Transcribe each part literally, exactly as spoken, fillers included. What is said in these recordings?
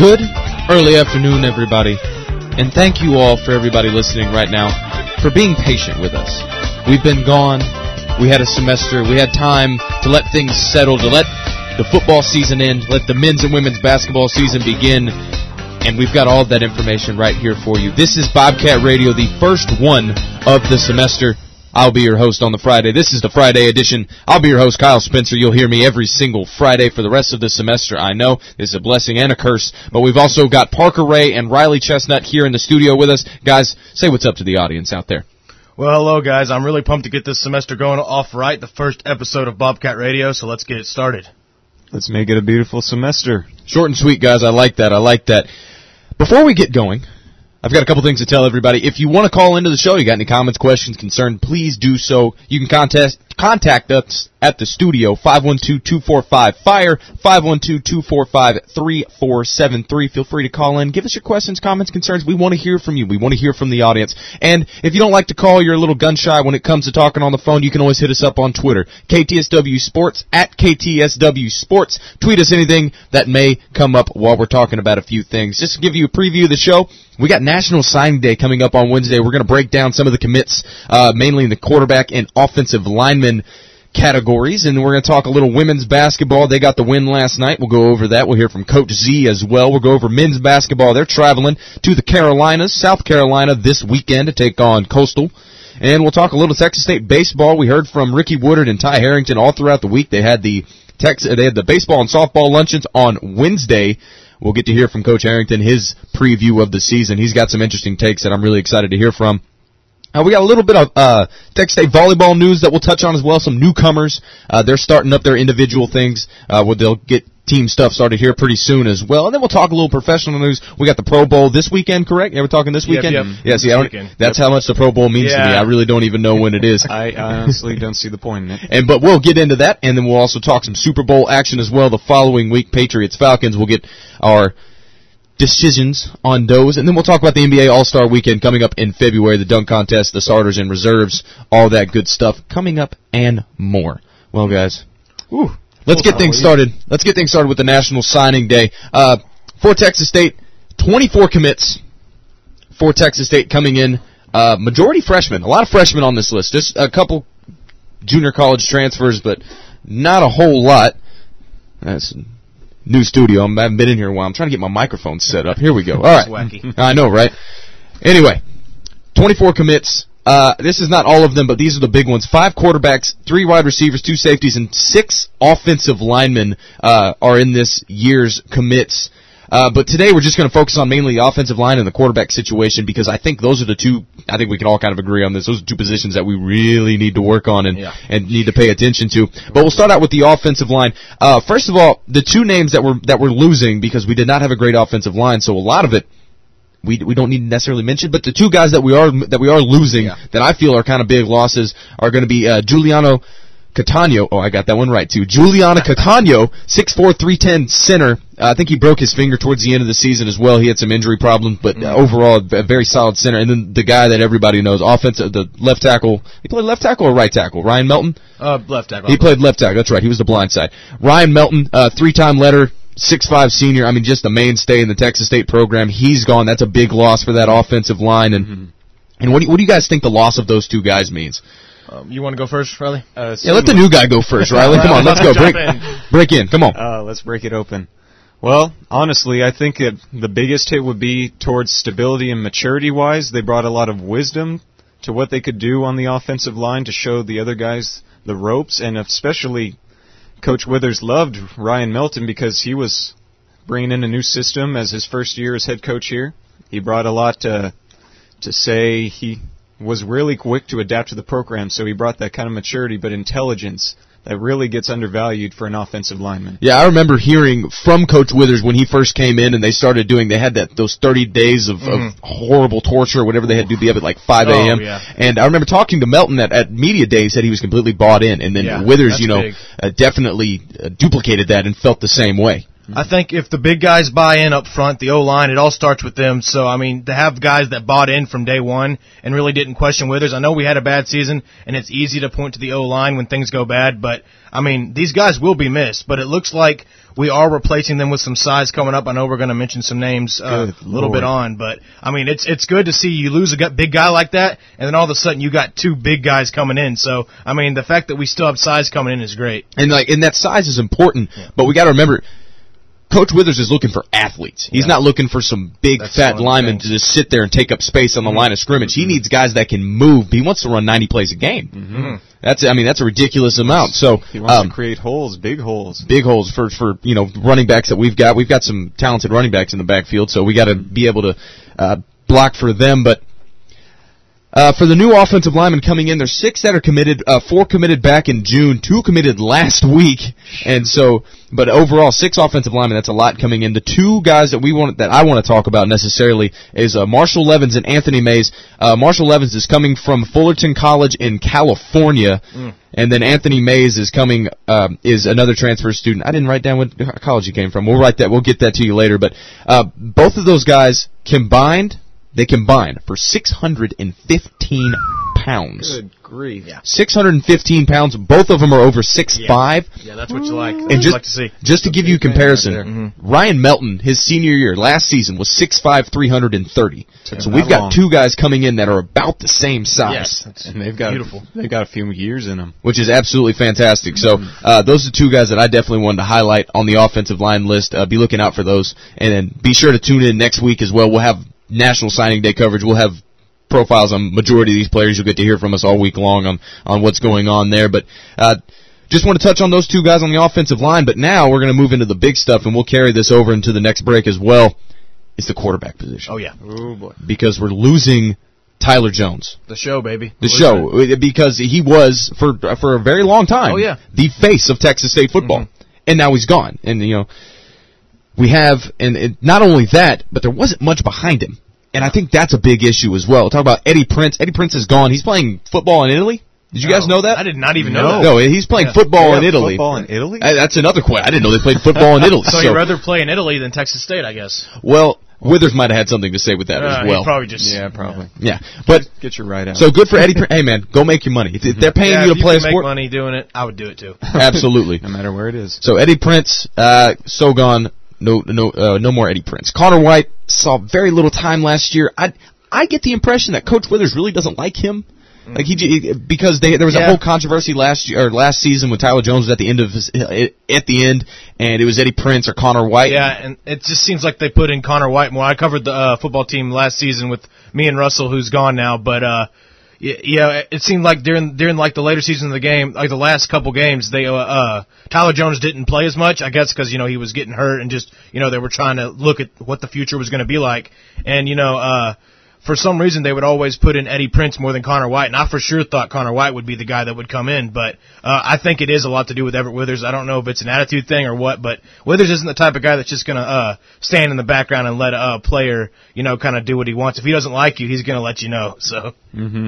Good early afternoon, everybody, and thank you all for everybody listening right now for being patient with us. We've been gone. We had a semester. We had time to let things settle, to let the football season end, let the men's and women's basketball season begin, and we've got all of that information right here for you. This is Bobcat Radio, the first one of the semester. I'll be your host on the Friday. This is the Friday edition. I'll be your host, Kyle Spencer. You'll hear me every single Friday for the rest of the semester. I know this is a blessing and a curse, but we've also got Parker Ray and Riley Chestnut here in the studio with us. Guys, say what's up to the audience out there. Well, hello, guys. I'm really pumped to get this semester going off right, the first episode of Bobcat Radio, so let's get it started. Let's make it a beautiful semester. Short and sweet, guys. I like that. I like that. Before we get going, I've got a couple things to tell everybody. If you want to call into the show, you got any comments, questions, concerns, please do so. You can contact contact us at the studio, five one two, two four five, FIRE, five one two, two four five, three four seven three. Feel free to call in. Give us your questions, comments, concerns. We want to hear from you. We want to hear from the audience. And if you don't like to call, you're a little gun-shy when it comes to talking on the phone, you can always hit us up on Twitter, K T S W Sports, at K T S W Sports. Tweet us anything that may come up while we're talking about a few things. Just to give you a preview of the show, we got National Signing Day coming up on Wednesday. We're going to break down some of the commits, uh, mainly in the quarterback and offensive lineman categories, and we're going to talk a little women's basketball. They got the win last night. We'll go over that. We'll hear from Coach Z as well. We'll go over men's basketball. They're traveling to the Carolinas, South Carolina, this weekend to take on Coastal. And we'll talk a little Texas State baseball. We heard from Ricky Woodard and Ty Harrington all throughout the week. They had the Tex- they had the baseball and softball luncheons on Wednesday. We'll get to hear from Coach Harrington, his preview of the season. He's got some interesting takes that I'm really excited to hear from. Uh, we got a little bit of uh, Texas State volleyball news that we'll touch on as well. Some newcomers. Uh, they're starting up their individual things. Uh, where they'll get team stuff started here pretty soon as well. And then we'll talk a little professional news. We got the Pro Bowl this weekend, correct? Yeah, we're talking this weekend? Yep, yep. Yeah, see, I don't, that's yep. how much the Pro Bowl means yeah. to me. I really don't even know when it is. I, I honestly don't see the point in it. And But we'll get into that, and then we'll also talk some Super Bowl action as well the following week. Patriots-Falcons. We'll get our decisions on those, and then we'll talk about the N B A All-Star Weekend coming up in February, the dunk contest, the starters and reserves, all that good stuff coming up and more. Well, guys, whew, let's get things started. Let's get things started with the National Signing Day. Uh, for Texas State, twenty-four commits for Texas State coming in. Uh, majority freshmen, a lot of freshmen on this list. Just a couple junior college transfers, but not a whole lot. That's new studio. I haven't been in here in a while. I'm trying to get my microphone set up. Here we go. All right. Wacky. I know, right? Anyway, twenty-four commits. Uh, this is not all of them, but these are the big ones. Five quarterbacks, three wide receivers, two safeties, and six offensive linemen uh, are in this year's commits. Uh, but today we're just going to focus on mainly the offensive line and the quarterback situation because I think those are the two, I think we can all kind of agree on this, those are two positions that we really need to work on and, yeah. and need to pay attention to. But we'll start out with the offensive line. Uh, first of all, the two names that we're, that we're losing because we did not have a great offensive line, so a lot of it we we don't need to necessarily mention, but the two guys that we are that we are losing yeah. that I feel are kind of big losses are going to be uh, Giuliano Catano, oh, I got that one right, too. Giuliano Catano, six four, three ten center. Uh, I think he broke his finger towards the end of the season as well. He had some injury problems, but uh, overall, a very solid center. And then the guy that everybody knows, offensive, the left tackle. He played left tackle or right tackle? Ryan Melton? Uh, left tackle. He played left tackle. That's right. He was the blind side. Ryan Melton, uh, three-time letter, six five senior. I mean, just a mainstay in the Texas State program. He's gone. That's a big loss for that offensive line. And, mm-hmm. and what do you, what do you guys think the loss of those two guys means? Um, you want to go first, Riley? Uh, yeah, let the new guy go first, Riley. Come on, let's go. Break in. break in. Come on. Uh, let's break it open. Well, honestly, I think it, the biggest hit would be towards stability and maturity-wise. They brought a lot of wisdom to what they could do on the offensive line to show the other guys the ropes, and especially Coach Withers loved Ryan Melton because he was bringing in a new system as his first year as head coach here. He brought a lot to, to say. He was really quick to adapt to the program, so he brought that kind of maturity, but intelligence that really gets undervalued for an offensive lineman. Yeah, I remember hearing from Coach Withers when he first came in and they started doing, they had that those thirty days of, mm-hmm. of horrible torture or whatever they had to do, be up at like five a.m. Oh, yeah. And I remember talking to Melton at, at Media Day, he said he was completely bought in, and then yeah, Withers, you know, uh, definitely uh, duplicated that and felt the same way. I think if the big guys buy in up front, the O-line, it all starts with them. So, I mean, to have guys that bought in from day one and really didn't question Withers. I know we had a bad season, and it's easy to point to the O-line when things go bad, but, I mean, these guys will be missed. But it looks like we are replacing them with some size coming up. I know we're going to mention some names uh, a little bit on, but, I mean, it's it's good to see you lose a big guy like that, and then all of a sudden you got two big guys coming in. So, I mean, the fact that we still have size coming in is great. And, like, and that size is important, yeah. But we got to remember, Coach Withers is looking for athletes. He's yeah. not looking for some big, That's fat linemen to just sit there and take up space on the mm-hmm. line of scrimmage. Mm-hmm. He needs guys that can move. He wants to run ninety plays a game. Mm-hmm. That's, I mean, that's a ridiculous amount. So he wants um, to create holes, big holes, big holes for for you know running backs that we've got. We've got some talented running backs in the backfield, so we got to be able to uh, block for them, but. Uh, for the new offensive linemen coming in, there's six that are committed, uh, four committed back in June, two committed last week, and so, but overall, six offensive linemen, that's a lot coming in. The two guys that we want, that I want to talk about necessarily is, uh, Marshall Levins and Anthony Mays. Uh, Marshall Levins is coming from Fullerton College in California, mm. and then Anthony Mays is coming, um, is another transfer student. I didn't write down what college he came from. We'll write that, we'll get that to you later, but, uh, both of those guys combined, They combine for six hundred fifteen pounds. Good grief. Yeah. six hundred fifteen pounds. Both of them are over six yeah. five. Yeah, that's what you like. That's and just, you like to see. Just to give you a comparison, right mm-hmm. Ryan Melton, his senior year, last season, was six five, three hundred thirty. Took so we've got long. two guys coming in that are about the same size. Yes, and they've got, beautiful. They've got a few years in them. Which is absolutely fantastic. So uh, those are two guys that I definitely wanted to highlight on the offensive line list. Uh, be looking out for those. And then be sure to tune in next week as well. We'll have National Signing Day coverage. We'll have profiles on majority of these players. You'll get to hear from us all week long on, on what's going on there. But uh, just want to touch on those two guys on the offensive line. But now we're going to move into the big stuff, and we'll carry this over into the next break as well. It's the quarterback position. Oh, yeah. Oh, boy. Because we're losing Tyler Jones. The show, baby. The show. It. Because he was, for for a very long time, oh, yeah. the face of Texas State football. Mm-hmm. And now he's gone. And, you know, we have, and it, not only that, but there wasn't much behind him. And I think that's a big issue as well. Talk about Eddie Prince. Eddie Prince is gone. He's playing football in Italy. Did you no, guys know that? I did not even no. know that. No, he's playing yeah. football in Italy. Football in Italy? I, that's another question. I didn't know they played football in Italy. so, so you'd rather play in Italy than Texas State, I guess. Well, Withers might have had something to say with that uh, as well. He probably just yeah, probably. Yeah, but get your right out. So good for Eddie. Hey man, go make your money. If they're paying yeah, you to if play you a can sport, make money doing it, I would do it too. Absolutely, no matter where it is. So Eddie Prince, uh, so gone. No, no, uh, no more Eddie Prince. Connor White saw very little time last year. I, I get the impression that Coach Withers really doesn't like him. Like he, because they, there was yeah. a whole controversy last year or last season when Tyler Jones was at the end of his, at the end, and it was Eddie Prince or Connor White. Yeah, and it just seems like they put in Connor White more. I covered the uh, football team last season with me and Russell, who's gone now, but uh, yeah, it seemed like during during like the later season of the game, like the last couple games, they uh, uh Tyler Jones didn't play as much. I guess because you know he was getting hurt and just you know they were trying to look at what the future was going to be like, and you know. uh For some reason, they would always put in Eddie Prince more than Connor White, and I for sure thought Connor White would be the guy that would come in, but uh, I think it is a lot to do with Everett Withers. I don't know if it's an attitude thing or what, but Withers isn't the type of guy that's just going to uh, stand in the background and let a player, you know, kind of do what he wants. If he doesn't like you, he's going to let you know. So. Mm-hmm.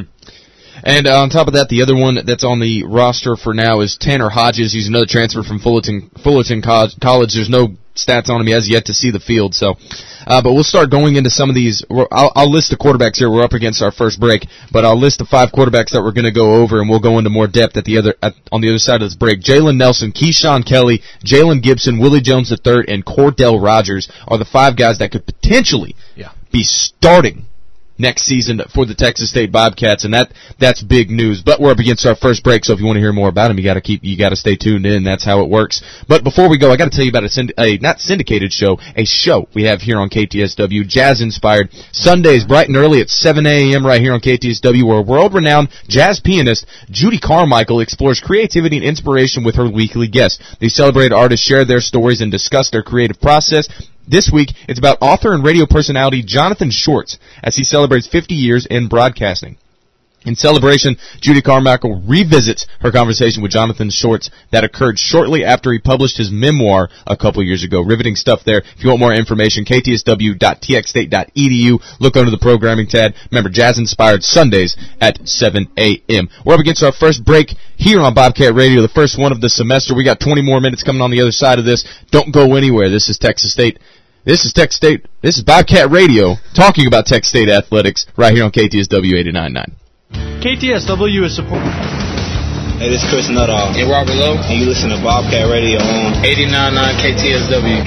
And uh, on top of that, the other one that's on the roster for now is Tanner Hodges. He's another transfer from Fullerton, Fullerton College. There's no stats on him. He has yet to see the field. So, uh, but we'll start going into some of these. I'll, I'll list the quarterbacks here. We're up against our first break, but I'll list the five quarterbacks that we're going to go over, and we'll go into more depth at the other at, on the other side of this break. Jalen Nelson, Keyshawn Kelly, Jalen Gibson, Willie Jones the third, and Cordell Rogers are the five guys that could potentially yeah. be starting next season for the Texas State Bobcats, and that that's big news. But we're up against our first break, so if you want to hear more about them, you got to keep you got to stay tuned in. That's how it works. But before we go, I got to tell you about a, synd- a not syndicated show, a show we have here on K T S W, jazz inspired. Sundays bright and early at seven a.m. right here on K T S W, where world-renowned jazz pianist Judy Carmichael explores creativity and inspiration with her weekly guests. These celebrated artists share their stories and discuss their creative process. This week, it's about author and radio personality Jonathan Shorts as he celebrates fifty years in broadcasting. In celebration, Judy Carmichael revisits her conversation with Jonathan Shorts that occurred shortly after he published his memoir a couple years ago. Riveting stuff there. If you want more information, k t s w dot t x state dot e d u. Look under the programming tab. Remember, Jazz-inspired Sundays at seven a.m. We're up against our first break here on Bobcat Radio, the first one of the semester. We got twenty more minutes coming on the other side of this. Don't go anywhere. This is Texas State. This is Texas State. This is Bobcat Radio talking about Texas State athletics right here on K T S W eighty-nine point nine. K T S W is supported. Hey, this is Chris Nuttall. Hey, Robert Lowe. And you listen to Bobcat Radio on eighty-nine point nine K T S W.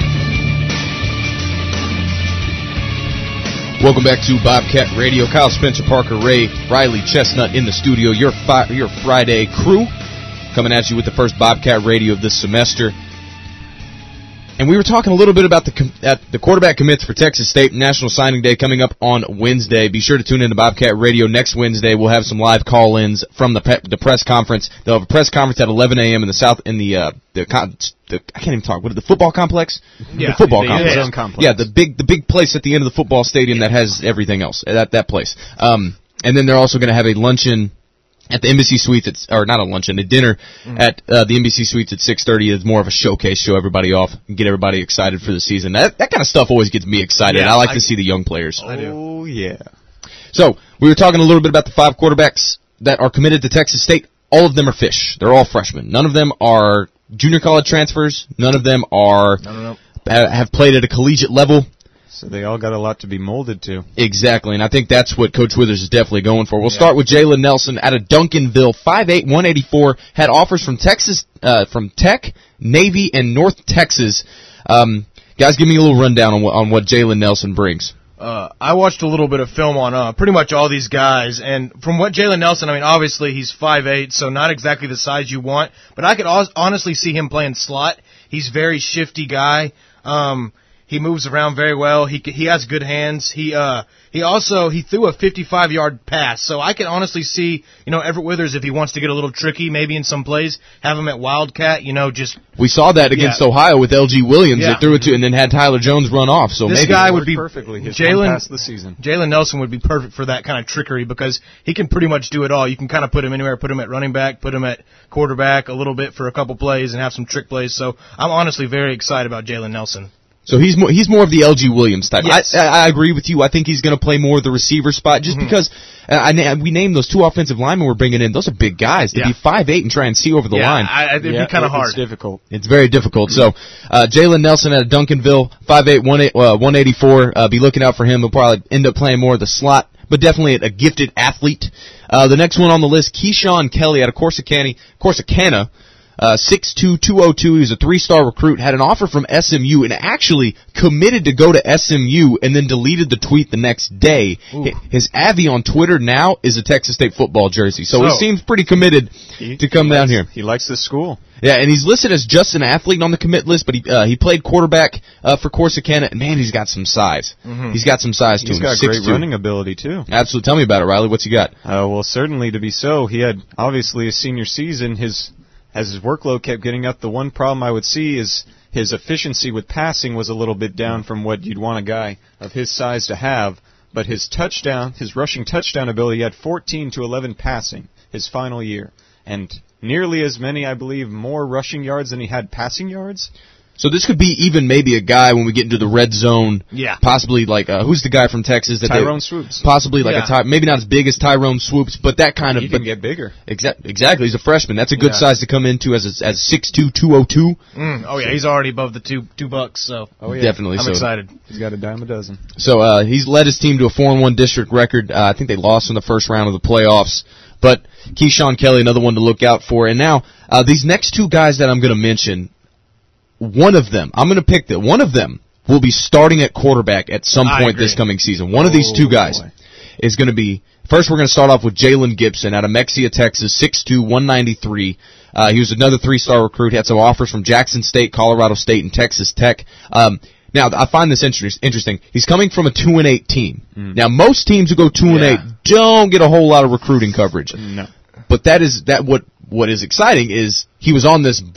Welcome back to Bobcat Radio. Kyle Spencer, Parker Ray, Riley Chestnut in the studio. Your fi- your Friday crew coming at you with the first Bobcat Radio of this semester. And we were talking a little bit about the com- at the quarterback commits for Texas State. National Signing Day coming up on Wednesday. Be sure to tune in to Bobcat Radio next Wednesday. We'll have some live call-ins from the pe- the press conference. They'll have a press conference at eleven a.m. in the south in the uh, the, con- the I can't even talk. What is it, the football complex? Yeah, the football the complex. end zone complex. Yeah, the big the big place at the end of the football stadium that has everything else. That that place. Um, and then they're also going to have a luncheon at the Embassy Suites, it's, or not a luncheon, a dinner mm-hmm. at uh, the Embassy Suites at six thirty. It's more of a showcase, show everybody off, and get everybody excited for the season. That that kind of stuff always gets me excited. Yeah, I like I, to see the young players. I do. Oh, yeah. So, we were talking a little bit about the five quarterbacks that are committed to Texas State. All of them are fish. They're all freshmen. None of them are junior college transfers. None of them are no, no, no. have played at a collegiate level. So they all got a lot to be molded to. Exactly, and I think that's what Coach Withers is definitely going for. We'll yeah. start with Jalen Nelson out of Duncanville, five eight, one eighty-four, had offers from Texas, uh, from Tech, Navy, and North Texas. Um, guys, give me a little rundown on what, on what Jalen Nelson brings. Uh, I watched a little bit of film on uh, pretty much all these guys, and from what Jalen Nelson, I mean, obviously he's five eight, so not exactly the size you want, but I could honestly see him playing slot. He's a very shifty guy. Um, He moves around very well. He he has good hands. He uh he also he threw a fifty-five yard pass. So I can honestly see, you know, Everett Withers, if he wants to get a little tricky, maybe in some plays, have him at Wildcat. You know, just we saw that against yeah. Ohio with L G Williams. Yeah. They threw it to and then had Tyler Jones run off. So this maybe guy would be perfectly his Jalen pass of the season. Jalen Nelson would be perfect for that kind of trickery because he can pretty much do it all. You can kind of put him anywhere, put him at running back, put him at quarterback a little bit for a couple plays, and have some trick plays. So I'm honestly very excited about Jalen Nelson. So he's more he's more of the L G Williams type. Yes. I, I I agree with you. I think he's going to play more of the receiver spot just mm-hmm. because uh, I, we named those two offensive linemen we're bringing in. Those are big guys. To yeah. be five eight and try and see over the yeah, line. I, it'd yeah, be kind of hard. It's difficult. It's very difficult. So uh, Jalen Nelson out of Duncanville, five eight, one eighty-four. Uh, be looking out for him. He'll probably end up playing more of the slot, but definitely a gifted athlete. Uh, the next one on the list, Keyshawn Kelly out of Corsicana. Corsicana. Uh, six two, two oh two, he was a three-star recruit, had an offer from S M U, and actually committed to go to S M U, and then deleted the tweet the next day. Ooh. His Avi on Twitter now is a Texas State football jersey, so, so he seems pretty committed he, to come he down likes, here. He likes this school. Yeah, and he's listed as just an athlete on the commit list, but he uh, he played quarterback uh, for Corsicana, and man, he's got some size. Mm-hmm. He's got some size to he's him. He's got six great two. running ability, too. Absolutely. Tell me about it, Riley. What's he got? Uh, well, certainly to be so. He had, obviously, his senior season, his... as his workload kept getting up, the one problem I would see is his efficiency with passing was a little bit down from what you'd want a guy of his size to have. But his touchdown, his rushing touchdown ability, he had fourteen to eleven passing his final year. And nearly as many, I believe, more rushing yards than he had passing yards. So this could be even maybe a guy when we get into the red zone. Yeah. Possibly like, uh, who's the guy from Texas? that Tyrone they, Swoops. Possibly like yeah. a Ty, maybe not as big as Tyrone Swoops, but that kind of. He can get bigger. Exa- exactly. He's a freshman. That's a good yeah. size to come into as a, as six two, two oh two. Mm, oh, yeah. He's already above the two two bucks, so. Oh, yeah. Definitely. I'm so. excited. He's got a dime a dozen. So uh, he's led his team to a four and one district record. Uh, I think they lost in the first round of the playoffs. But Keyshawn Kelly, another one to look out for. And now, uh, these next two guys that I'm going to mention, one of them, I'm going to pick that. One of them will be starting at quarterback at some point this coming season. One of these two guys boy. is going to be, first we're going to start off with Jalen Gibson out of Mexia, Texas, six two, one ninety-three. Uh, he was another three-star recruit, had some offers from Jackson State, Colorado State, and Texas Tech. Um, now, I find this inter- interesting. He's coming from a two and eight team. Mm. Now, most teams who go two and eight don't get a whole lot of recruiting coverage. No. But that is, that what, what is exciting is he was on this, but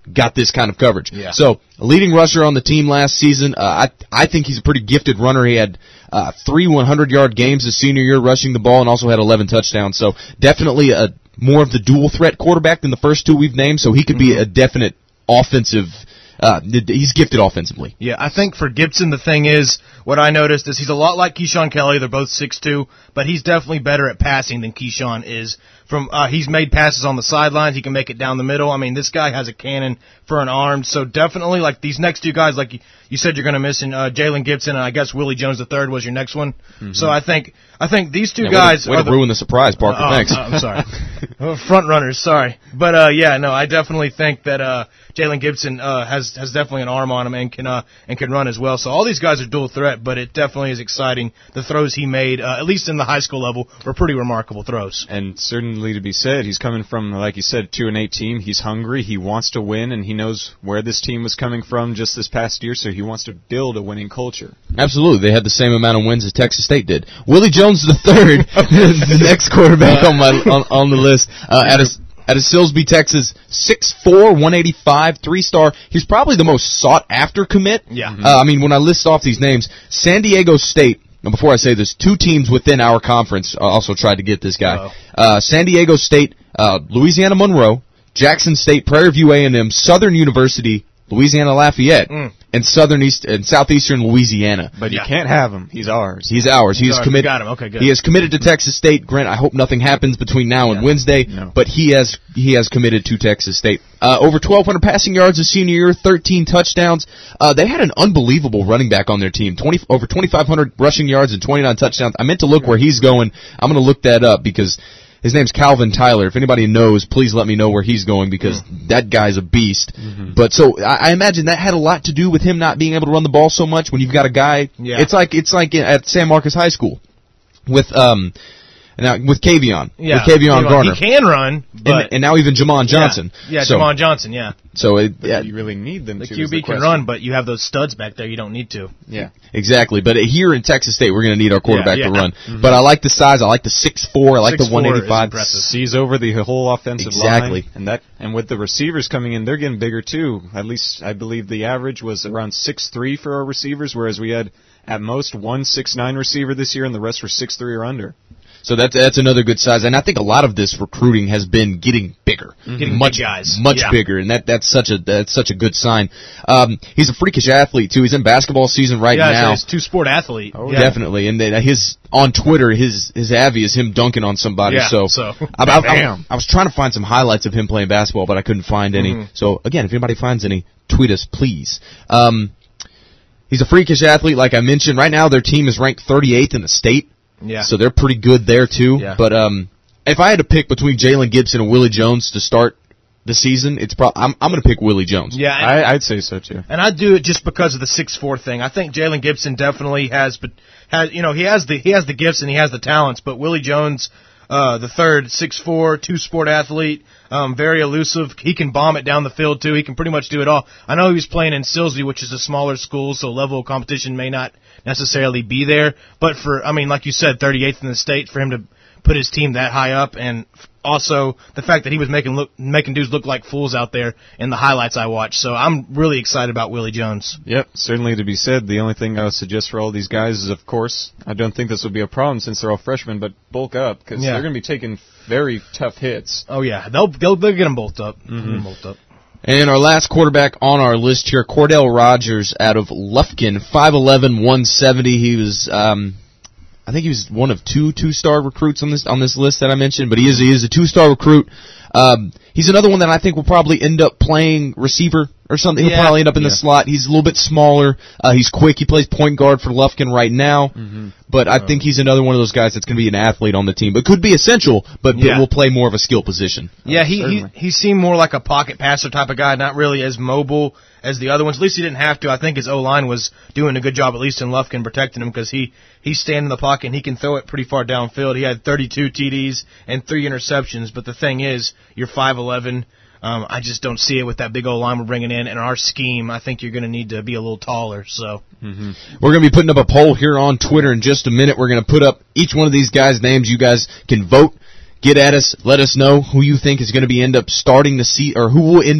got this kind of coverage. Yeah. So, a leading rusher on the team last season. Uh, I I think he's a pretty gifted runner. He had uh, three hundred-yard games his senior year rushing the ball and also had eleven touchdowns. So, definitely a more of the dual-threat quarterback than the first two we've named, so he could be a definite offensive uh, he's gifted offensively. Yeah, I think for Gibson, the thing is, what I noticed is he's a lot like Keyshawn Kelly. They're both six two, but he's definitely better at passing than Keyshawn is. From uh, he's made passes on the sidelines. He can make it down the middle. I mean, this guy has a cannon for an arm. So definitely, like these next two guys, like you, you said, you're going to miss in uh, Jalen Gibson, and I guess Willie Jones the third was your next one. Mm-hmm. So I think I think these two yeah, guys way to, way are to the, ruin the surprise, Parker. Uh, Thanks. Uh, I'm sorry, front runners. Sorry, but uh, yeah, no, I definitely think that uh, Jalen Gibson uh, has has definitely an arm on him and can uh, and can run as well. So all these guys are dual threat, but it definitely is exciting. The throws he made, uh, at least in the high school level, were pretty remarkable throws. And certainly to be said, he's coming from, like you said, two and eight team. He's hungry. He wants to win, and he knows where this team was coming from just this past year. So he wants to build a winning culture. Absolutely, they had the same amount of wins as Texas State did. Willie Jones the third, the next quarterback on my on, on the list, uh, out of out of Silsbee, Texas, six four, one eighty-five, three star. He's probably the most sought after commit. Yeah. Uh, I mean, when I list off these names, San Diego State. Now, before I say this, two teams within our conference also tried to get this guy. Uh, San Diego State, uh, Louisiana Monroe, Jackson State, Prairie View A and M, Southern University, Louisiana Lafayette, mm. and Southern East and Southeastern Louisiana. But yeah. you can't have him. He's ours. He's ours. He's ours. committed. Got him. Okay, good. He has committed to Texas State. Grant, I hope nothing happens between now and yeah. Wednesday. No. But he has he has committed to Texas State. Uh, over twelve hundred passing yards his senior year, thirteen touchdowns. Uh, they had an unbelievable running back on their team. Twenty over twenty-five hundred rushing yards and twenty-nine touchdowns. I meant to look where he's going. I'm going to look that up because his name's Calvin Tyler. If anybody knows, please let me know where he's going because mm. that guy's a beast. Mm-hmm. But so I, I imagine that had a lot to do with him not being able to run the ball so much when you've got a guy. Yeah. It's like it's like at San Marcos High School with um now with Kavion. Yeah, with Kavion Garner. He can run, but and, and now even Jamon Johnson. Yeah, yeah so, Jamon Johnson. Yeah. So it, but yeah, you really need them the to. Q B can run, but you have those studs back there. You don't need to. Yeah, exactly. But here in Texas State, we're going to need our quarterback yeah, yeah. to run. Mm-hmm. But I like the size. I like the six four. I like the one eighty-five. Sees over the whole offensive exactly. line. And that, and with the receivers coming in, they're getting bigger too. At least I believe the average was around six three for our receivers, whereas we had at most one six nine receiver this year, and the rest were six three or under. So that's that's another good size, and I think a lot of this recruiting has been getting bigger, mm-hmm. getting much big guys, much yeah. bigger, and that that's such a that's such a good sign. Um, he's a freakish athlete too. He's in basketball season right yeah, now. He's a two-sport athlete, oh, yeah. definitely. And then his on Twitter, his his avy is him dunking on somebody. Yeah, so, so. I, I, I, I was trying to find some highlights of him playing basketball, but I couldn't find any. Mm-hmm. So again, if anybody finds any, tweet us please. Um, he's a freakish athlete, like I mentioned. Right now, their team is ranked thirty-eighth in the state. Yeah. So they're pretty good there, too. Yeah. But um, if I had to pick between Jalen Gibson and Willie Jones to start the season, it's pro- I'm, I'm going to pick Willie Jones. Yeah, I, I'd say so, too. And I'd do it just because of the six four thing. I think Jalen Gibson definitely has, but has you know, he has the he has the gifts and he has the talents, but Willie Jones, uh, the third, six four, two-sport athlete, um, very elusive. He can bomb it down the field, too. He can pretty much do it all. I know he was playing in Silsbee, which is a smaller school, so level of competition may not necessarily be there. But for, I mean, like you said, thirty-eighth in the state, for him to put his team that high up, and also the fact that he was making look making dudes look like fools out there in the highlights I watched. So I'm really excited about Willie Jones. Yep, certainly to be said. The only thing I would suggest for all these guys is, of course, I don't think this will be a problem since they're all freshmen, but bulk up because yeah. they're going to be taking very tough hits. Oh yeah, they'll they'll, they'll get them bulked up. Mm-hmm. Get them bulked up. And our last quarterback on our list here, Cordell Rogers out of Lufkin, five eleven, one seventy. He was, um, I think he was one of two two-star recruits on this on this list that I mentioned, but he is he is a two-star recruit. Um, he's another one that I think will probably end up playing receiver or something. He'll yeah. probably end up in yeah. the slot. He's a little bit smaller. Uh, he's quick. He plays point guard for Lufkin right now. Mm-hmm. But I think he's another one of those guys that's going to be an athlete on the team, but could be essential, but, yeah. but will play more of a skill position. Yeah, he, he he seemed more like a pocket passer type of guy, not really as mobile as the other ones. At least he didn't have to. I think his O-line was doing a good job, at least in Lufkin, protecting him because he, he's standing in the pocket and he can throw it pretty far downfield. He had thirty-two T Ds and three interceptions, but the thing is, you're five eleven. Um, I just don't see it with that big old line we're bringing in. And our scheme, I think you're going to need to be a little taller. So mm-hmm. We're going to be putting up a poll here on Twitter in just a minute. We're going to put up each one of these guys' names. You guys can vote. Get at us. Let us know who you think is going to be end up starting the seat, or who will end up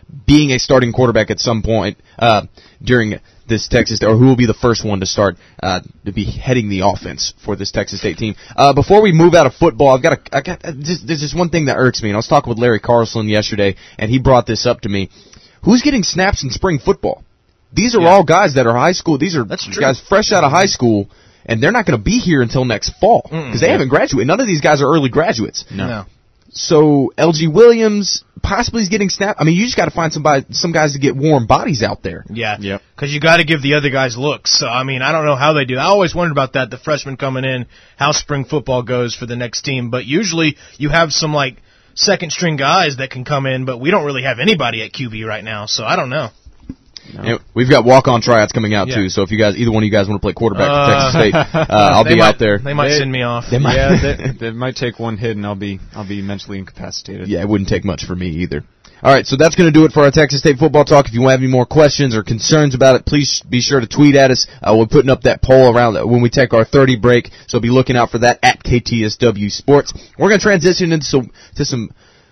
being a starting quarterback at some point uh, during this Texas State, or who will be the first one to start uh, to be heading the offense for this Texas State team. Uh, before we move out of football, I've got a, I got uh, this, there's just one thing that irks me, and I was talking with Larry Carlson yesterday, and he brought this up to me. Who's getting snaps in spring football? These are yeah. all guys that are high school. These are That's guys fresh out of high school, and they're not going to be here until next fall because they yeah. haven't graduated. None of these guys are early graduates. No. no. So L G Williams possibly is getting snapped. I mean, you just got to find somebody, some guys to get warm bodies out there. Yeah, yeah. Because you got to give the other guys looks. So I mean, I don't know how they do. I always wondered about that. The freshmen coming in, how spring football goes for the next team. But usually you have some like second string guys that can come in, but we don't really have anybody at Q B right now. So I don't know. No. And we've got walk-on tryouts coming out, yeah. too, so if you guys, either one of you guys want to play quarterback uh, for Texas State, uh, I'll be might, out there. They might they, send me off. They might. Yeah, they, they might take one hit, and I'll be I'll be mentally incapacitated. Yeah, it wouldn't take much for me either. All right, so that's going to do it for our Texas State football talk. If you have any more questions or concerns about it, please be sure to tweet at us. Uh, we're putting up that poll around when we take our thirty break, so be looking out for that at K T S W Sports. We're going to transition into some, to some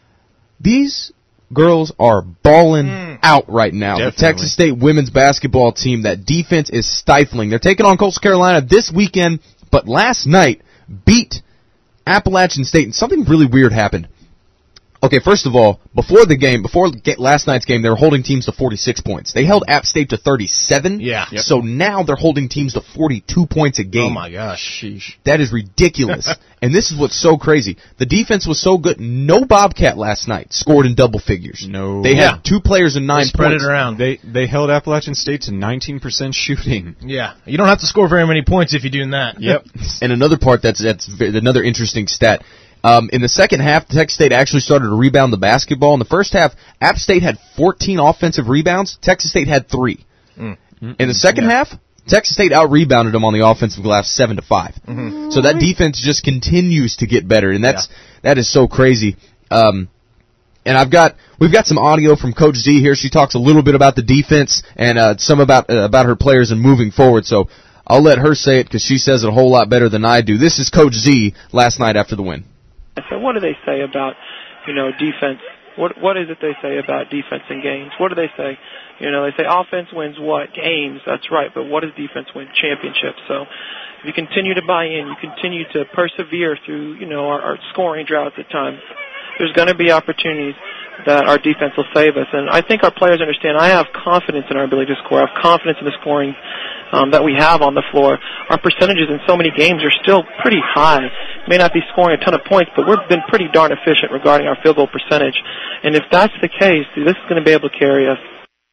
these girls are balling mm. out right now. Definitely. The Texas State women's basketball team, that defense is stifling. They're taking on Coastal Carolina this weekend, but last night beat Appalachian State, and something really weird happened. Okay, first of all, before the game, before last night's game, they were holding teams to forty-six points. They held App State to thirty-seven. Yeah. Yep. So now they're holding teams to forty-two points a game. Oh, my gosh. Sheesh. That is ridiculous. And this is what's so crazy. The defense was so good. No Bobcat last night scored in double figures. No. They yeah. had two players in nine they spread points. It around. They they held Appalachian State to nineteen percent shooting. Yeah. You don't have to score very many points if you're doing that. Yep. And another part that's that's another interesting stat. Um, in the second half, Texas State actually started to rebound the basketball. In the first half, App State had fourteen offensive rebounds. Texas State had three. Mm. In the second yeah. half, Texas State out-rebounded them on the offensive glass seven to five. Mm-hmm. So that defense just continues to get better, and that's yeah. that is so crazy. Um, and I've got we've got some audio from Coach Z here. She talks a little bit about the defense and uh, some about uh, about her players and moving forward. So I'll let her say it because she says it a whole lot better than I do. This is Coach Z last night after the win. So what do they say about, you know, defense? What what is it they say about defense in games? What do they say? You know, they say offense wins what? Games. That's right. But what does defense win? Championships. So if you continue to buy in, you continue to persevere through, you know, our, our scoring droughts at times, there's going to be opportunities that our defense will save us. And I think our players understand. I have confidence in our ability to score. I have confidence in the scoring um, that we have on the floor. Our percentages in so many games are still pretty high. May not be scoring a ton of points, but we've been pretty darn efficient regarding our field goal percentage. And if that's the case, this is going to be able to carry us.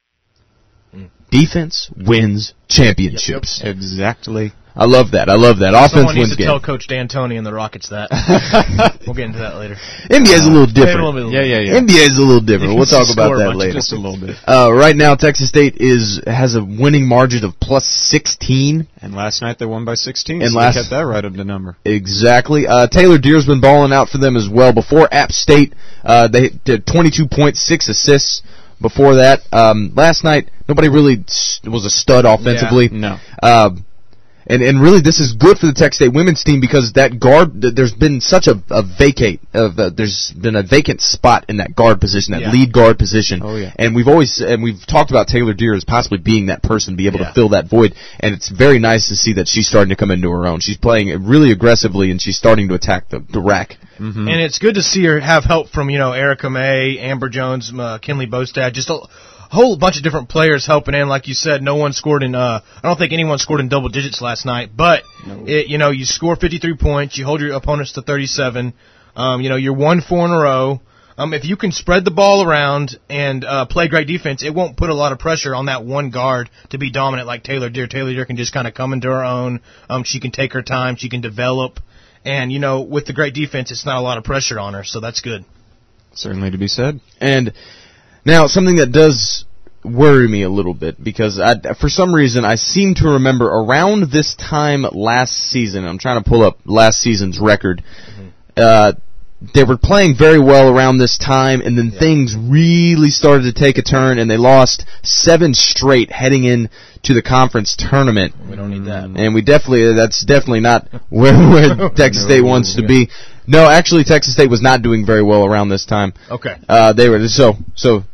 Defense wins championships. Yep. Exactly. I love that. I love that. Offense Someone wins needs to game. tell Coach D'Antoni and the Rockets that. We'll get into that later. N B A is a little different. A little yeah, yeah, yeah. N B A is a little different. We'll talk about that later. Just a little bit. Uh, right now, Texas State is has a winning margin of plus sixteen. And last night they won by sixteen, and so last, they kept that right up the number. Exactly. Uh, Taylor Deer's been balling out for them as well. Before App State, uh, they did twenty-two point six assists. Before that, um, last night, nobody really was a stud offensively. Yeah, no. Uh, And and really, this is good for the Texas State women's team because that guard, there's been such a, a vacate of uh, there's been a vacant spot in that guard position, that yeah. lead guard position. Oh yeah. And we've always and we've talked about Taylor Deer as possibly being that person, be able yeah. to fill that void. And it's very nice to see that she's starting to come into her own. She's playing really aggressively and she's starting to attack the, the rack. Mm-hmm. And it's good to see her have help from, you know, Erica May, Amber Jones, uh, Kinley Bostad, just a whole bunch of different players helping in. Like you said, no one scored in, uh, I don't think anyone scored in double digits last night, but, no. it, you know, you score fifty-three points, you hold your opponents to thirty-seven, um, you know, you're one four in a row. Um, if you can spread the ball around and uh, play great defense, it won't put a lot of pressure on that one guard to be dominant like Taylor Deer. Taylor Deer can just kind of come into her own. Um, she can take her time. She can develop. And, you know, with the great defense, it's not a lot of pressure on her, so that's good. Certainly to be said. And now, something that does worry me a little bit, because I, for some reason I seem to remember around this time last season, I'm trying to pull up last season's record, mm-hmm. uh, they were playing very well around this time, and then yeah. things really started to take a turn, and they lost seven straight heading in to the conference tournament. We don't need that. And we definitely, that's definitely not where, where Texas no, State wants to be. No, actually, Texas State was not doing very well around this time. Okay. Uh, they were, so, so,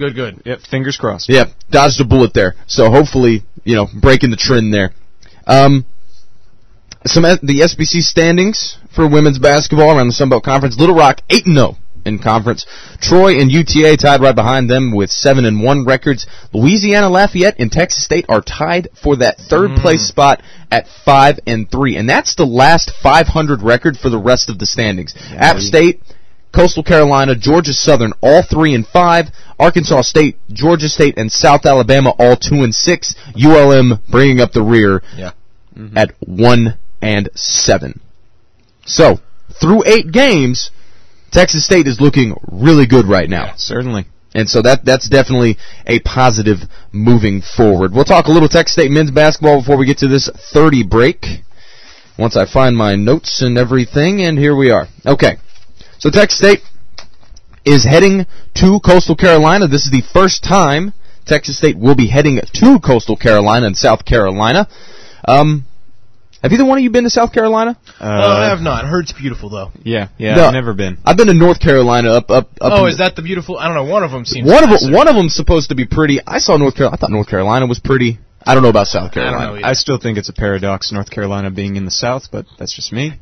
Good, good. Yep, fingers crossed. Yeah, dodged a bullet there. So hopefully, you know, breaking the trend there. Um, some the S B C standings for women's basketball around the Sun Belt Conference. Little Rock eight and oh in conference. Troy and U T A tied right behind them with seven and one records. Louisiana Lafayette and Texas State are tied for that third mm. place spot at five and three, and that's the last five hundred record for the rest of the standings. Yeah, App State, Coastal Carolina, Georgia Southern, all three and five. Arkansas State, Georgia State, and South Alabama, all two and six. U L M bringing up the rear yeah. mm-hmm. at one and seven. So through eight games, Texas State is looking really good right now. Yeah, certainly. And so that that's definitely a positive moving forward. We'll talk a little Texas State men's basketball before we get to this thirty break. Once I find my notes and everything, and here we are. Okay. So Texas State is heading to Coastal Carolina. This is the first time Texas State will be heading to Coastal Carolina and South Carolina. Um, have either one of you been to South Carolina? Uh, uh, I have not. I heard it's beautiful, though. Yeah, yeah, no, I've never been. I've been to North Carolina. Up, up, up. Oh, is that the beautiful? I don't know. One of them seems. One nicer. of one of them's supposed to be pretty. I saw North Carolina. I thought North Carolina was pretty. I don't know about South Carolina. I, don't know I still think it's a paradox, North Carolina being in the South, but that's just me.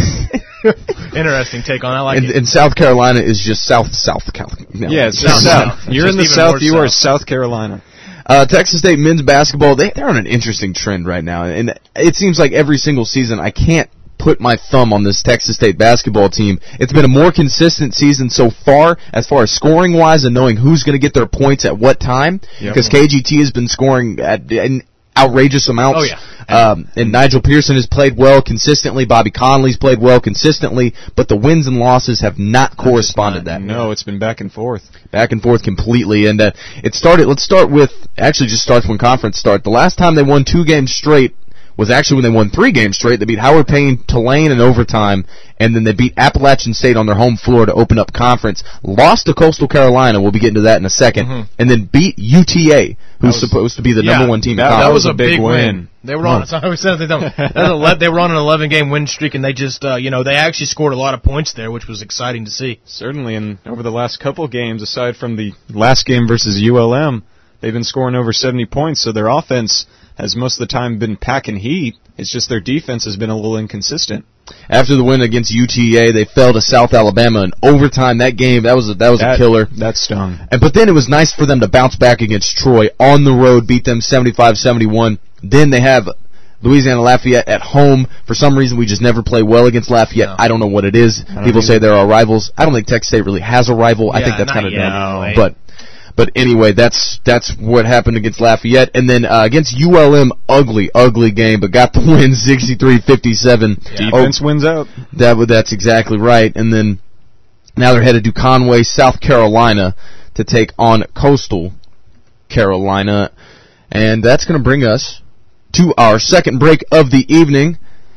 Interesting take on. I like and, it. And South Carolina is just South, South Carolina. No. Yeah, it's just South. South. You're Just in the even South. more You are South. South Carolina. Uh, Texas State men's basketball, they, they're on an interesting trend right now. And it seems like every single season I can't put my thumb on this Texas State basketball team. It's been a more consistent season so far as far as scoring-wise and knowing who's going to get their points at what time. Because yep. K G T has been scoring at an outrageous amounts. Oh, yeah. Um, and Nigel Pearson has played well consistently. Bobby Conley's played well consistently. But the wins and losses have not corresponded that. No, it's been back and forth. Back and forth completely. And uh, it started, let's start with, actually just starts when conference start. The last time they won two games straight was actually when they won three games straight. They beat Howard Payne, Tulane in overtime, and then they beat Appalachian State on their home floor to open up conference. Lost to Coastal Carolina, we'll be getting to that in a second, mm-hmm. and then beat U T A, who's was, supposed to be the yeah, number one team that, in conference. That was a big, big win. win. They were on. Oh. Sorry, we said they don't. They were on an eleven-game win streak, and they just, uh, you know, they actually scored a lot of points there, which was exciting to see. Certainly, and over the last couple of games, aside from the last game versus U L M, they've been scoring over seventy points. So their offense has most of the time been packing heat. It's just their defense has been a little inconsistent. After the win against U T A, they fell to South Alabama in overtime. That game, that was a, that was that, a killer. That stung. And but then it was nice for them to bounce back against Troy on the road, beat them seventy-five seventy-one. Then they have Louisiana Lafayette at home. For some reason, we just never play well against Lafayette. No. I don't know what it is. People say they're our rivals. I don't think Texas State really has a rival. Yeah, I think that's kind of dumb. No. But But anyway, that's that's what happened against Lafayette. And then uh, against U L M, ugly, ugly game, but got the win sixty-three fifty-seven. Yeah. Defense oh, wins out. That That's exactly right. And then now they're headed to Conway, South Carolina to take on Coastal Carolina. And that's going to bring us to our second break of the evening.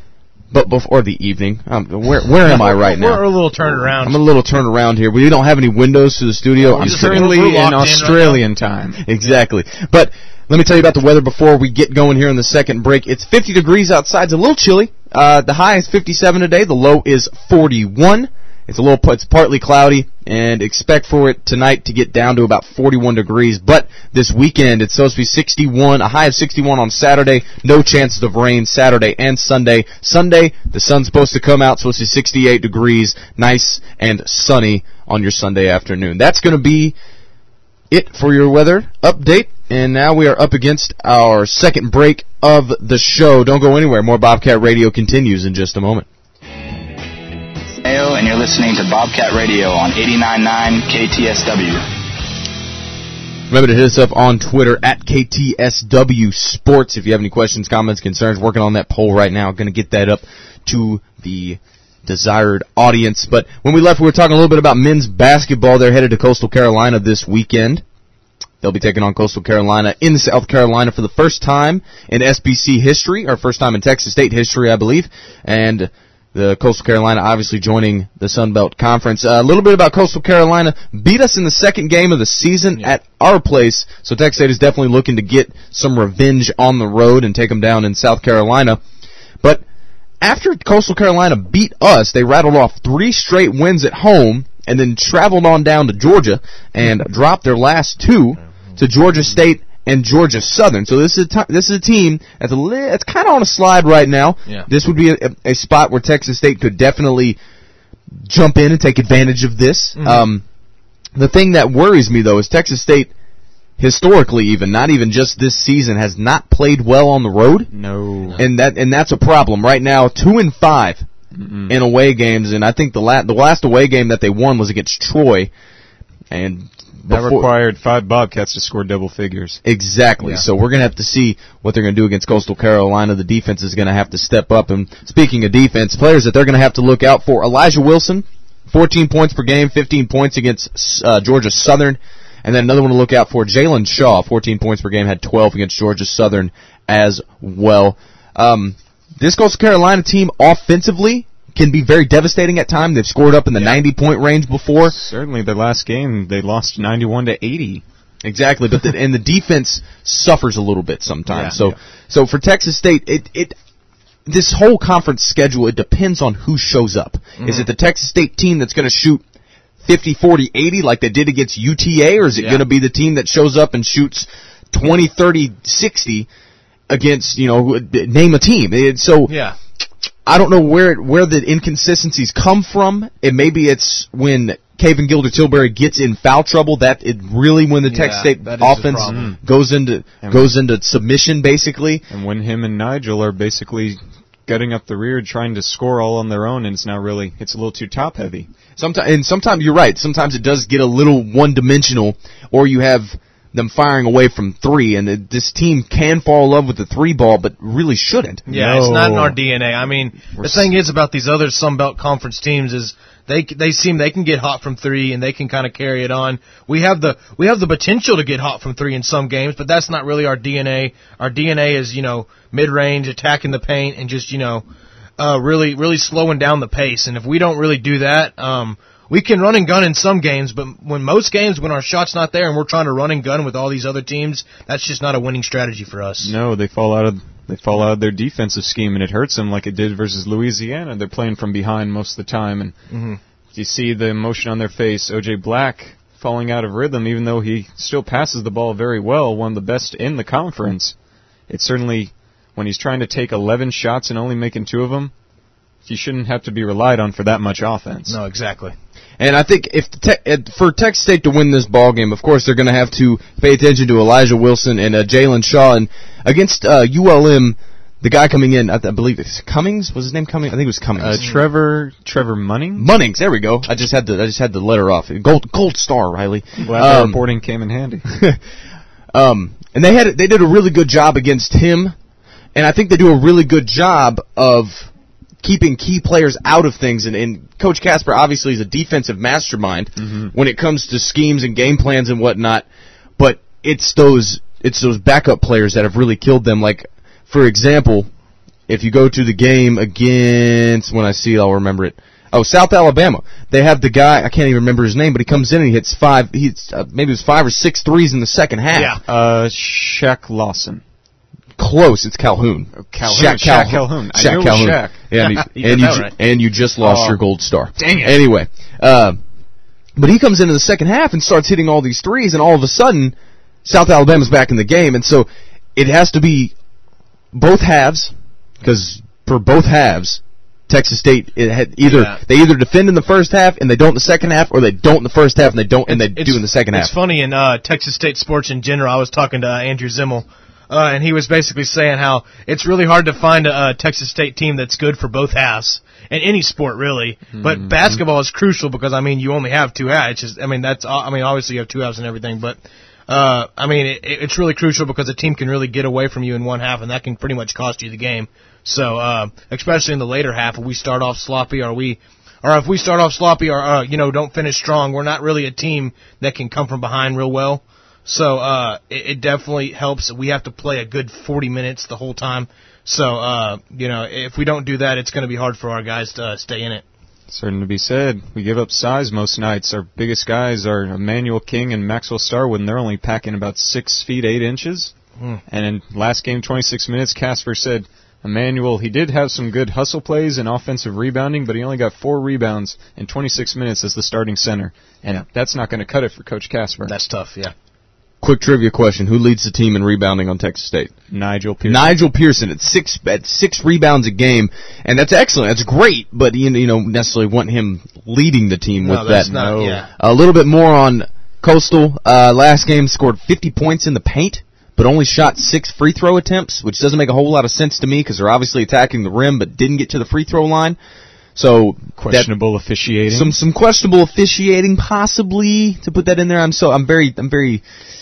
But before the evening, um, where where am I right now? We're a little turned around. I'm a little turned around here. We don't have any windows to the studio. I'm currently in, in Australian right time. Exactly. But let me tell you about the weather before we get going here in the second break. It's fifty degrees outside. It's a little chilly. Uh, the high is fifty-seven today. The low is forty-one. It's a little, it's partly cloudy, and expect for it tonight to get down to about forty-one degrees. But this weekend, it's supposed to be sixty-one, a high of sixty-one on Saturday. No chances of rain Saturday and Sunday. Sunday, the sun's supposed to come out, supposed to be sixty-eight degrees, nice and sunny on your Sunday afternoon. That's going to be it for your weather update. And now we are up against our second break of the show. Don't go anywhere. More Bobcat Radio continues in just a moment. And you're listening to Bobcat Radio on eighty-nine point nine K T S W. Remember to hit us up on Twitter at K T S W Sports if you have any questions, comments, concerns. Working on that poll right now. Going to get that up to the desired audience. But when we left, we were talking a little bit about men's basketball. They're headed to Coastal Carolina this weekend. They'll be taking on Coastal Carolina in South Carolina for the first time in S B C history, or first time in Texas State history, I believe. And the Coastal Carolina obviously joining the Sun Belt Conference. Uh, a little bit about Coastal Carolina. Beat us in the second game of the season yeah. at our place, so Texas State is definitely looking to get some revenge on the road and take them down in South Carolina. But after Coastal Carolina beat us, they rattled off three straight wins at home, and then traveled on down to Georgia and dropped their last two to Georgia State and Georgia Southern. So this is a t- this is a team that's a li- it's kind of on a slide right now. Yeah. This would be a, a spot where Texas State could definitely jump in and take advantage of this. Mm-hmm. Um, the thing that worries me though is Texas State, historically even, not even just this season, has not played well on the road. No. And that and that's a problem right now. Two and five Mm-mm. in away games, and I think the last the last away game that they won was against Troy, and That before, required five Bobcats to score double figures. exactly. Yeah. So we're gonna have to see what they're gonna do against Coastal Carolina. The defense is gonna have to step up. And speaking of defense, players that they're gonna have to look out for: Elijah Wilson, fourteen points per game, fifteen points against uh, Georgia Southern. And then another one to look out for, Jalen Shaw, fourteen points per game, had twelve against Georgia Southern as well. Um, this Coastal Carolina team offensively can be very devastating at times. They've scored up in the ninety-point range before. Certainly, the last game they lost ninety-one to eighty. Exactly, but the, and the defense suffers a little bit sometimes. Yeah, so, yeah. so for Texas State, it it this whole conference schedule, it depends on who shows up. Mm-hmm. Is it the Texas State team that's going to shoot fifty, forty, eighty like they did against U T A, or is it Yeah. going to be the team that shows up and shoots twenty, thirty, sixty against, you know, name a team? It, so Yeah. I don't know where where the inconsistencies come from. And maybe it's when Caven Gilder-Tilbury gets in foul trouble that it really when the Texas Yeah, State that is the offense problem. goes into goes into submission basically. And when him and Nigel are basically gutting up the rear, trying to score all on their own, and it's not really, it's a little too top heavy. Sometimes, and sometimes you're right. Sometimes it does get a little one-dimensional, or you have them firing away from three, and it, this team can fall in love with the three ball, but really shouldn't. Yeah, it's not in No. our D N A. I mean, We're the thing is about these other Sun Belt Conference teams is they they seem they can get hot from three and they can kind of carry it on. We have the we have the potential to get hot from three in some games, but that's not really our D N A. Our D N A is, you know, mid-range, attacking the paint, and just, you know, uh, really really slowing down the pace. And if we don't really do that, um, we can run and gun in some games, but when most games, when our shot's not there and we're trying to run and gun with all these other teams, that's just not a winning strategy for us. No, they fall out of they fall out of their defensive scheme, and it hurts them like it did versus Louisiana. They're playing from behind most of the time, and Mm-hmm. you see the emotion on their face. O J Black falling out of rhythm, even though he still passes the ball very well, one of the best in the conference. It's certainly, when he's trying to take eleven shots and only making two of them, he shouldn't have to be relied on for that much offense. No, exactly. And I think if the te- for Texas State to win this ball game, of course they're going to have to pay attention to Elijah Wilson and uh, Jalen Shaw. And against uh, U L M, the guy coming in, I, th- I believe it's Cummings. Was his name Cummings? I think it was Cummings. Uh, Trevor Trevor Munning. Munnings. There we go. I just had to I just had the letter off. Gold Gold Star, Riley. Glad that Um, reporting came in handy. um, and they had they did a really good job against him, and I think they do a really good job of keeping key players out of things. And, and Coach Casper obviously is a defensive mastermind Mm-hmm. when it comes to schemes and game plans and whatnot. But it's those it's those backup players that have really killed them. Like, for example, if you go to the game against, when I see it, I'll remember it. Oh, South Alabama. They have the guy, I can't even remember his name, but he comes in and he hits five, he's uh, maybe it was five or six threes in the second half. Yeah. Uh, Shaq Lawson. Close. It's Calhoun. Calhoun. Shaq Shaq Calhoun. I Shaq knew it was Calhoun. Shaq. Yeah, and, You he, got and you that ju- right. and you just lost Oh. your gold star. Dang it. Anyway, uh, but he comes into the second half and starts hitting all these threes, and all of a sudden, South Alabama's back in the game, and so it has to be both halves, because for both halves, Texas State it had either Yeah. they either defend in the first half and they don't in the second half, or they don't in the first half and they don't and they It's- do in the second half. It's funny in uh, Texas State sports in general. I was talking to uh, Andrew Zimmel, uh, and he was basically saying how it's really hard to find a, a Texas State team that's good for both halves in any sport, really. But Mm-hmm. basketball is crucial because I mean you only have two halves. It's just, I mean that's I mean obviously you have two halves and everything, but. Uh, I mean, it, it's really crucial because a team can really get away from you in one half, and that can pretty much cost you the game. So, uh, especially in the later half, if we start off sloppy, or we, or if we start off sloppy, or uh, you know, don't finish strong, we're not really a team that can come from behind real well. So, uh, it, it definitely helps. We have to play a good forty minutes the whole time. So, uh, you know, if we don't do that, it's going to be hard for our guys to uh, stay in it. Certain to be said. We give up size most nights. Our biggest guys are Emmanuel King and Maxwell Starwood, and they're only packing about six feet eight inches. Hmm. And in last game, twenty-six minutes, Casper said Emmanuel, he did have some good hustle plays and offensive rebounding, but he only got four rebounds in twenty-six minutes as the starting center. And yeah. that's not going to cut it for Coach Casper. That's tough, yeah. Quick trivia question. Who leads the team in rebounding on Texas State? Nigel Pearson. Nigel Pearson at six at six rebounds a game, and that's excellent. That's great, but you, you don't necessarily want him leading the team no, with that's that. Not, no. Yeah. A little bit more on Coastal. Uh, last game scored fifty points in the paint, but only shot six free throw attempts, which doesn't make a whole lot of sense to me because they're obviously attacking the rim but didn't get to the free throw line. So questionable that, officiating. Some some questionable officiating, possibly to put that in there. I'm so I'm very I'm very.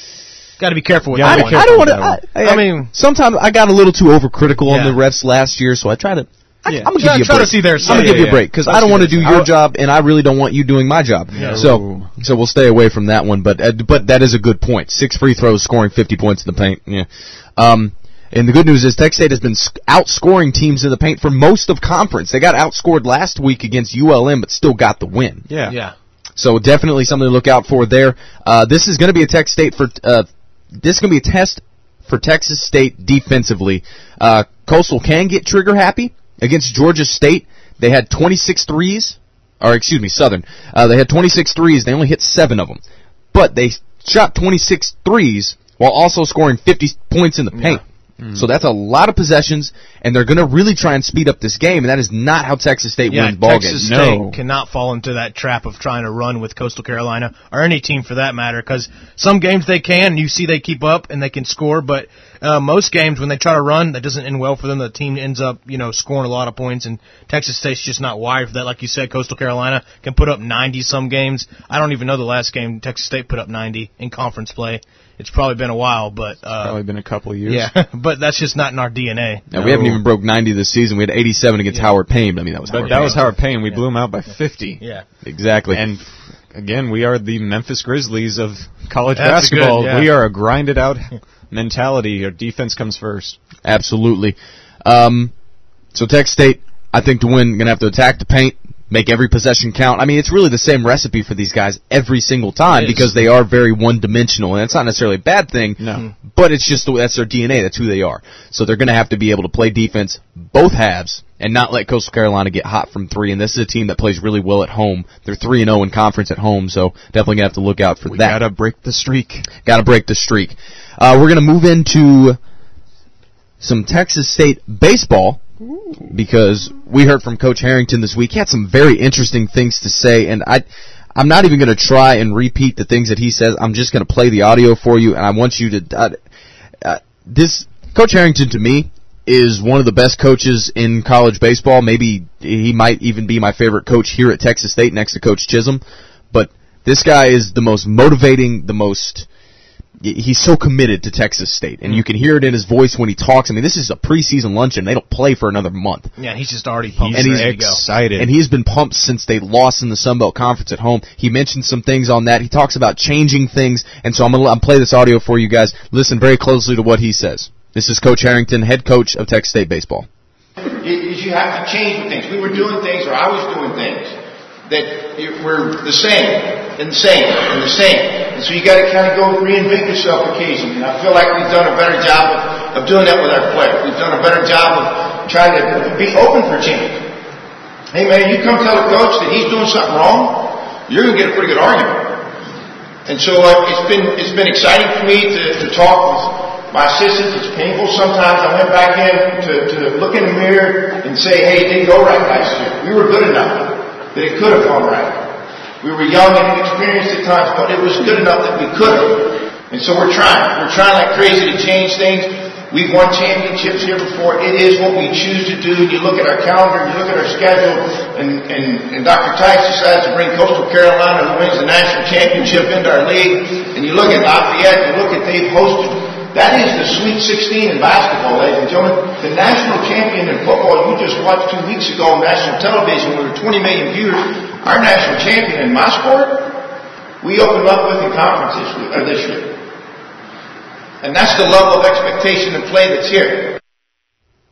Got to be careful with yeah, that I, one. I don't want to. I, I, I mean, sometimes I got a little too overcritical yeah. on the refs last year, so I try to. I, yeah. I'm gonna yeah, give you a try break. to see their I'm gonna yeah, give yeah, you a break because I don't want to do your job, and I really don't want you doing my job. Yeah. So, so we'll stay away from that one. But, uh, but that is a good point. Six free throws, scoring fifty points in the paint. Yeah. Um, and the good news is Texas State has been outscoring teams in the paint for most of conference. They got outscored last week against U L M, but still got the win. Yeah. Yeah. So definitely something to look out for there. Uh, this is going to be a Texas State for. Uh, This is going to be a test for Texas State defensively. Uh, Coastal can get trigger happy. Against Georgia State, they had twenty-six threes, or excuse me, Southern. Uh, they had twenty-six threes. They only hit seven of them. But they shot twenty-six threes while also scoring fifty points in the paint. Yeah. Mm-hmm. So that's a lot of possessions, and they're going to really try and speed up this game, and that is not how Texas State yeah, wins ball Texas games. State No. cannot fall into that trap of trying to run with Coastal Carolina, or any team for that matter, because some games they can, and you see they keep up, and they can score, but uh, most games when they try to run, that doesn't end well for them. The team ends up, you know, scoring a lot of points, and Texas State's just not wired for that. Like you said, Coastal Carolina can put up ninety some games. I don't even know the last game Texas State put up ninety in conference play. It's probably been a while, but uh, probably been a couple of years. Yeah, but that's just not in our D N A. Now, no. We haven't even broke ninety this season. We had eighty-seven against yeah. Howard Payne. I mean, that was but Howard that Payne. was Howard Payne. We yeah. blew them out by fifty. Yeah, exactly. And again, we are the Memphis Grizzlies of college that's basketball. Good, yeah. We are a grinded out mentality. Our defense comes first. Absolutely. Um, so Texas State, I think to win, going to have to attack the paint. Make every possession count. I mean, it's really the same recipe for these guys every single time because they are very one-dimensional, and it's not necessarily a bad thing. No. But it's just that's their D N A. That's who they are. So they're going to have to be able to play defense both halves and not let Coastal Carolina get hot from three. And this is a team that plays really well at home. They're three and zero in conference at home, so definitely going to have to look out for we that. Got to break the streak. Got to break the streak. Uh, we're going to move into some Texas State baseball. Because we heard from Coach Harrington this week. He had some very interesting things to say, and I, I'm not even going to try and repeat the things that he says. I'm just going to play the audio for you, and I want you to... Uh, uh, this Coach Harrington, to me, is one of the best coaches in college baseball. Maybe he might even be my favorite coach here at Texas State next to Coach Chisholm. But this guy is the most motivating, the most... He's so committed to Texas State, and you can hear it in his voice when he talks. I mean, this is a preseason luncheon. They don't play for another month. Yeah, he's just already pumped. And he's ready excited. To go. And he's been pumped since they lost in the Sun Belt Conference at home. He mentioned some things on that. He talks about changing things, and so I'm going to play this audio for you guys. Listen very closely to what he says. This is Coach Harrington, head coach of Texas State baseball. You have to change things. We were doing things, or I was doing things, that were the same, and the same, and the same. And so you got to kind of go reinvent yourself occasionally. And I feel like we've done a better job of, of doing that with our players. We've done a better job of trying to be open for change. Hey man, you come tell a coach that he's doing something wrong, you're going to get a pretty good argument. And so uh, it's been it's been exciting for me to, to talk with my assistants. It's painful sometimes. I went back in to, to look in the mirror and say, hey, it didn't go right last year. We were good enough that it could have gone right. We were young and inexperienced at times, but it was good enough that we could have. And so we're trying. We're trying like crazy to change things. We've won championships here before. It is what we choose to do. You look at our calendar, you look at our schedule, and, and, and Doctor Tice decides to bring Coastal Carolina, who wins the national championship, into our league. And you look at Lafayette, you look at they've hosted. That is the Sweet sixteen in basketball, ladies and gentlemen. The national champion in football you just watched two weeks ago on national television with over twenty million viewers. Our national champion in my sport, we opened up with in conference this, week, or this year. And that's the level of expectation and play that's here.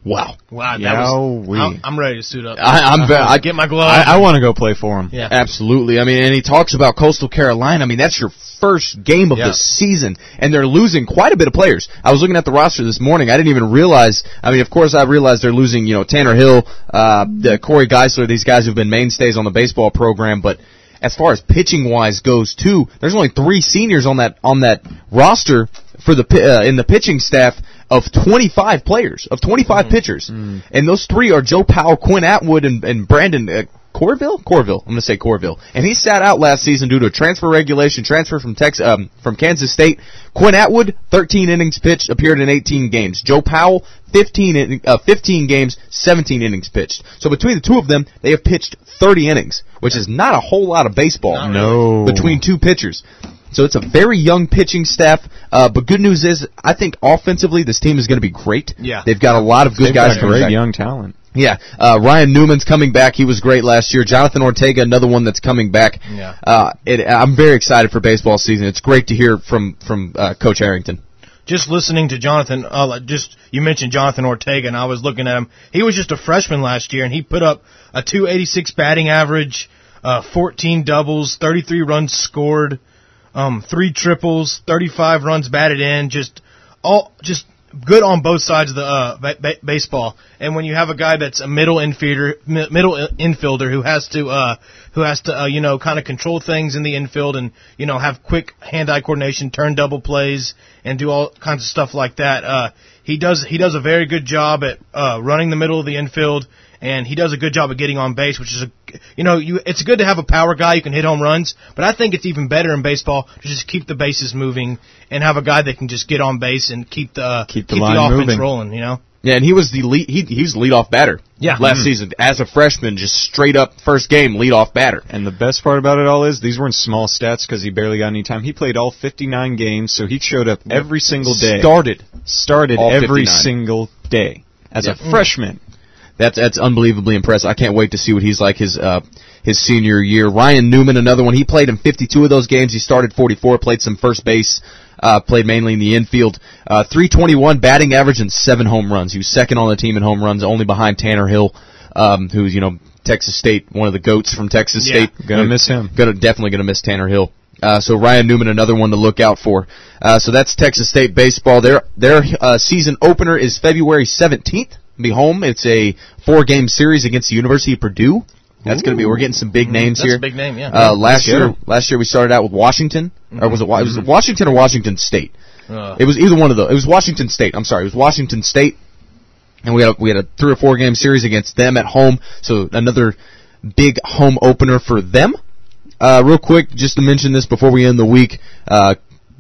Wow. Wow, that was, Yowie. I'm, I'm ready to suit up. I, I'm ve- I Get my glove. I, I want to go play for him. Yeah. Absolutely. I mean, and he talks about Coastal Carolina. I mean, that's your first game of Yeah. the season, and they're losing quite a bit of players. I was looking at the roster this morning. I didn't even realize. I mean, of course, I realized they're losing. You know, Tanner Hill, uh, the Corey Geisler, these guys who've been mainstays on the baseball program, but. As far as pitching wise goes, too, there's only three seniors on that on that roster for the uh, in the pitching staff of twenty-five players of twenty-five mm-hmm. pitchers, mm-hmm. and those three are Joe Powell, Quinn Atwood, and, and Brandon uh, Corville. Corville, I'm going to say Corville, and he sat out last season due to a transfer regulation transfer from Texas um, from Kansas State. Quinn Atwood, thirteen innings pitched, appeared in eighteen games. Joe Powell, fifteen, uh, fifteen games, seventeen innings pitched. So between the two of them, they have pitched thirty innings, which is not a whole lot of baseball. No. Between two pitchers. So it's a very young pitching staff, uh, but good news is, I think offensively this team is going to be great. Yeah. They've got a lot of good They've guys got coming great back. young talent. Yeah, uh, Ryan Newman's coming back. He was great last year. Jonathan Ortega, another one that's coming back. Yeah. Uh, it, I'm very excited for baseball season. It's great to hear from from uh, Coach Harrington. Just listening to Jonathan, uh, just you mentioned Jonathan Ortega, and I was looking at him. He was just a freshman last year, and he put up a two eighty-six batting average, uh, fourteen doubles, thirty-three runs scored, um, three triples, thirty-five runs batted in. Just all just. Good on both sides of the uh, ba- ba- baseball, and when you have a guy that's a middle infielder, mi- middle infielder who has to, uh, who has to, uh, you know, kind of control things in the infield, and you know, have quick hand-eye coordination, turn double plays, and do all kinds of stuff like that. Uh, he does he does a very good job at uh, running the middle of the infield, and he does a good job at getting on base, which is a, you know, you it's good to have a power guy who can hit home runs, but I think it's even better in baseball to just keep the bases moving and have a guy that can just get on base and keep the uh, keep the, keep line the offense moving. rolling, you know. Yeah, and he was the lead, he he was the leadoff batter. Yeah. last Mm-hmm. season as a freshman, just straight up first game leadoff batter. And the best part about it all is these weren't small stats because he barely got any time. He played all fifty-nine games, so he showed up every single day. Started Started all every fifty-nine. Single day as Yeah. a freshman. That's that's unbelievably impressive. I can't wait to see what he's like his uh his senior year. Ryan Newman, another one. He played in fifty-two of those games. He started forty-four, played some first base, uh played mainly in the infield. Uh three twenty-one batting average and seven home runs. He was second on the team in home runs, only behind Tanner Hill, um who's, you know, Texas State, one of the GOATs from Texas Yeah. State. Gonna miss him. Gonna definitely gonna miss Tanner Hill. Uh, so Ryan Newman, another one to look out for. Uh, so that's Texas State baseball. Their their uh, season opener is February seventeenth. Be home. It's a four-game series against the University of Purdue. That's going to be. We're getting some big names That's here. a big name, yeah. Uh, last Let's get year, 'em. last year we started out with Washington, or was it? Wa- it was Washington or Washington State? Uh, It was either one of those. It was Washington State. I'm sorry, it was Washington State, and we had a, we had a three or four game series against them at home. So another big home opener for them. Uh, real quick, just to mention this before we end the week, uh,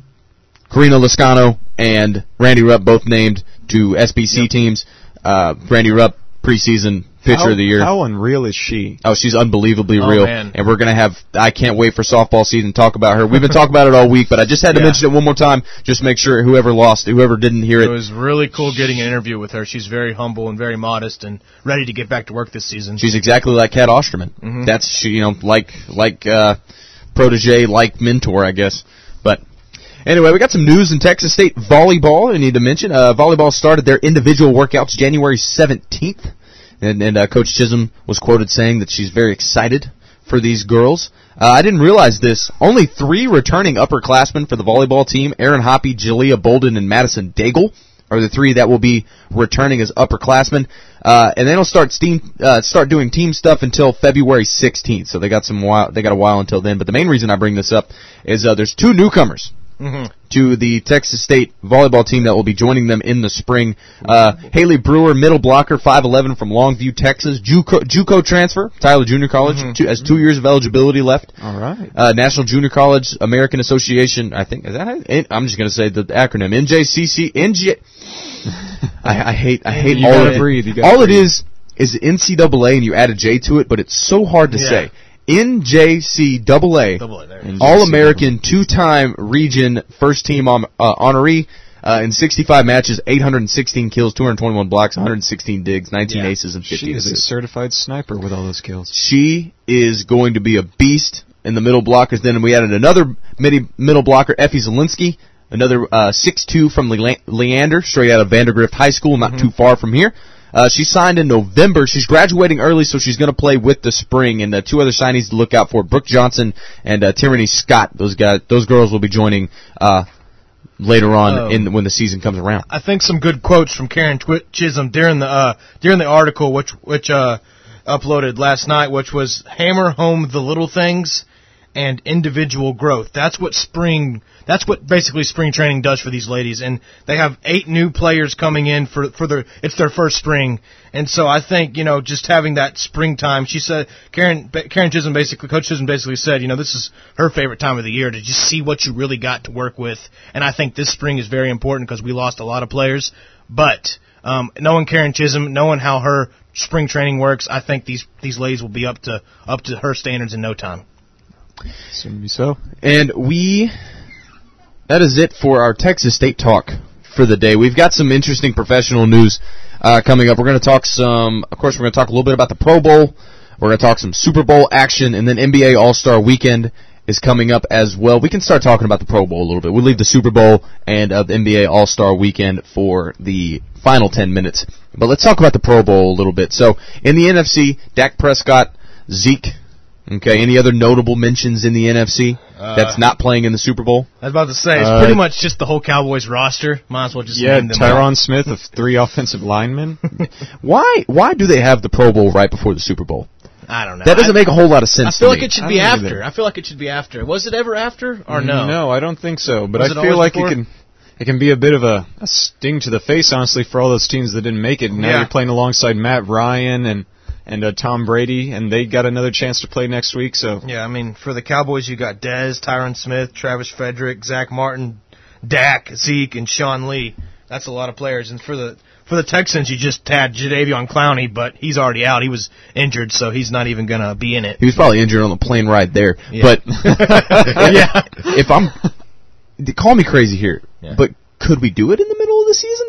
Karina Lascano and Randy Rupp both named to S B C teams. Uh, Randy Rupp, preseason pitcher how, of the year. How unreal is she? Oh, she's unbelievably Oh, real. man. And we're going to have, I can't wait for softball season to talk about her. We've been talking about it all week, but I just had to Yeah. mention it one more time, just make sure whoever lost, whoever didn't hear it it, was really cool getting an interview with her. She's very humble and very modest and ready to get back to work this season. she's exactly like Kat Osterman. Mhm. That's, she, you know, like, like, uh, protege, like mentor, I guess. But, anyway, we got some news in Texas State volleyball I need to mention. Uh, volleyball started their individual workouts January seventeenth. And, and uh, Coach Chisholm was quoted saying that she's very excited for these girls. Uh, I didn't realize this. Only three returning upperclassmen for the volleyball team, Aaron Hoppy, Jalea Bolden, and Madison Daigle, are the three that will be returning as upperclassmen. Uh, and they don't start steam, uh, start doing team stuff until February sixteenth. So they got some while, they got a while until then. But the main reason I bring this up is uh, there's two newcomers Mm-hmm. to the Texas State volleyball team that will be joining them in the spring. Uh, Haley Brewer, middle blocker, five eleven from Longview, Texas. JUCO, JUCO transfer, Tyler Junior College, Mm-hmm. two, has two years of eligibility left. All right. Uh, National Junior College American Association, I think, is that it? I'm just going to say the acronym, N J C C, N J, I, I hate, I hate You all gotta of it. breathe, you gotta All it breathe. is, is N C double A and you add a J to it, but it's so hard to Yeah. say. N J C double A. Double A, there. And All-American, two-time region first-team um, uh, honoree uh, in sixty-five matches, eight hundred sixteen kills, two hundred twenty-one blocks, one hundred sixteen digs, nineteen Yeah. aces, and She fifteen is a assists. certified sniper with all those kills. She is going to be a beast in the middle blockers. Then we added another midi- middle blocker, Effie Zielinski, another uh, six two from Le- Leander, straight out of Vandergrift High School, not Mm-hmm. too far from here. Uh, she signed in November. She's graduating early, so she's going to play with the spring. And uh, two other signees to look out for: Brooke Johnson and uh, Tyranny Scott. Those guys, those girls will be joining uh, later on Oh. in when the season comes around. I think some good quotes from Karen Twi- Chisholm during the uh, during the article, which which uh, uploaded last night, which was hammer home the little things and individual growth. That's what spring. That's what basically spring training does for these ladies, and they have eight new players coming in for for their it's their first spring, and so I think you know just having that springtime. She said Karen Karen Chisholm basically Coach Chisholm basically said you know this is her favorite time of the year to just see what you really got to work with, and I think this spring is very important because we lost a lot of players, but um, knowing Karen Chisholm, knowing how her spring training works, I think these these ladies will be up to up to her standards in no time. Seems to be so. And we, that is it for our Texas State talk for the day. We've got some interesting professional news uh, coming up. We're going to talk some, of course, we're going to talk a little bit about the Pro Bowl. We're going to talk some Super Bowl action, and then N B A All-Star Weekend is coming up as well. We can start talking about the Pro Bowl a little bit. We'll leave the Super Bowl and uh, the N B A All-Star Weekend for the final ten minutes. But let's talk about the Pro Bowl a little bit. So, in the N F C, Dak Prescott, Zeke. Okay, any other notable mentions in the N F C Uh, that's not playing in the Super Bowl? I was about to say, it's Uh, pretty much just the whole Cowboys roster. Might as well just Yeah, name them Tyron out. Smith of three offensive linemen. Why Why do they have the Pro Bowl right before the Super Bowl? I don't know. That doesn't I, make a whole lot of I sense feel to like me. it should I be don't after. either. I feel like it should be after. Was it ever after or no? No, I don't think so. But Was I it feel always like before? it can it can be a bit of a, a sting to the face, honestly, for all those teams that didn't make it. Now Yeah. you're playing alongside Matt Ryan and and uh, Tom Brady, and they got another chance to play next week. So Yeah, I mean, for the Cowboys, you got Dez, Tyron Smith, Travis Frederick, Zach Martin, Dak, Zeke, and Sean Lee. That's a lot of players. And for the for the Texans, you just had Jadeveon Clowney, but he's already out. He was injured, so he's not even going to be in it. He was probably injured on the plane ride there. Yeah. But Yeah. if I'm, call me crazy here, Yeah. but could we do it in the middle of the season?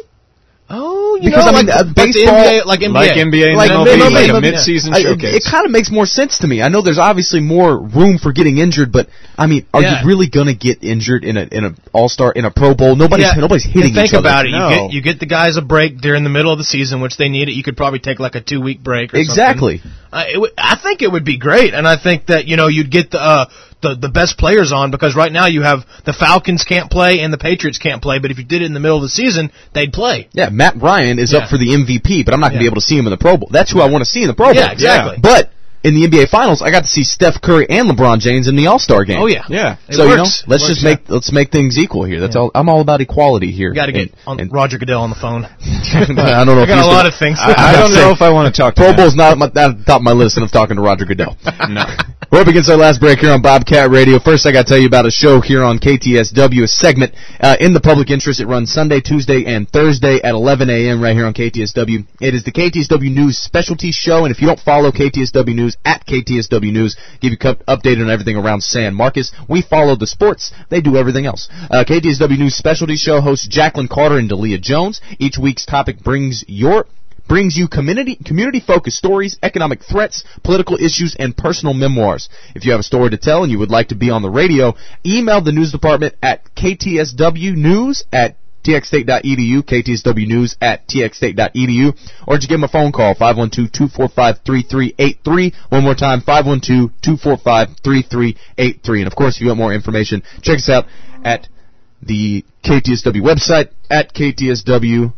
Oh, you Because, know, I mean, like, uh, like baseball- the N B A, like N B A. like N B A, Like, and no, M L B, no, like no, a no, mid-season I- it showcase. it kind of makes more sense to me. I know there's obviously more room for getting injured, but I mean, are Yeah. you really going to get injured in a in a All Star in a Pro Bowl? Nobody's Yeah. nobody's hitting And think each other. about it. No. You get you get the guys a break during the middle of the season, which they need it. You could probably take like a two week break. Or Exactly. something. Uh, it w- I think it would be great, and I think that you know you'd get the uh, the the best players on because right now you have the Falcons can't play and the Patriots can't play. But if you did it in the middle of the season, they'd play. Yeah, Matt Ryan is Yeah. up for the M V P, but I'm not going to Yeah. be able to see him in the Pro Bowl. That's who I want to see in the Pro Bowl. Yeah, exactly. But in the N B A Finals, I got to see Steph Curry and LeBron James in the All Star game. Oh yeah, Yeah. It So works. you know, It let's works, just make let's make things equal here. That's Yeah. all. I'm all about equality here. You got to get And- on and- Roger Goodell on the phone. I don't know. I if got he's a lot gonna- of things. I, I don't know if I want to talk to Pro him. Bowl's not at my, not at the top of my list, and I'm talking to Roger Goodell. No. We're up against our last break here on Bobcat Radio. First, I got to tell you about a show here on K T S W, a segment uh, in the public interest. It runs Sunday, Tuesday, and Thursday at eleven a.m. right here on K T S W. It is the K T S W News specialty show, and if you don't follow K T S W News at K T S W News, give you cu- updated on everything around San Marcos. We follow the sports; they do everything else. Uh, K T S W News specialty show hosts Jacqueline Carter and Delia Jones. Each week's topic brings your brings you community community focused stories, economic threats, political issues, and personal memoirs. If you have a story to tell and you would like to be on the radio, email the news department at K T S W News at T X state dot E D U, K T S W News at T X state dot E D U, or just give them a phone call, five one two, two four five, three three eight three. One more time, five one two, two four five, three three eight three. And of course, if you want more information, check us out at the K T S W website at K T S W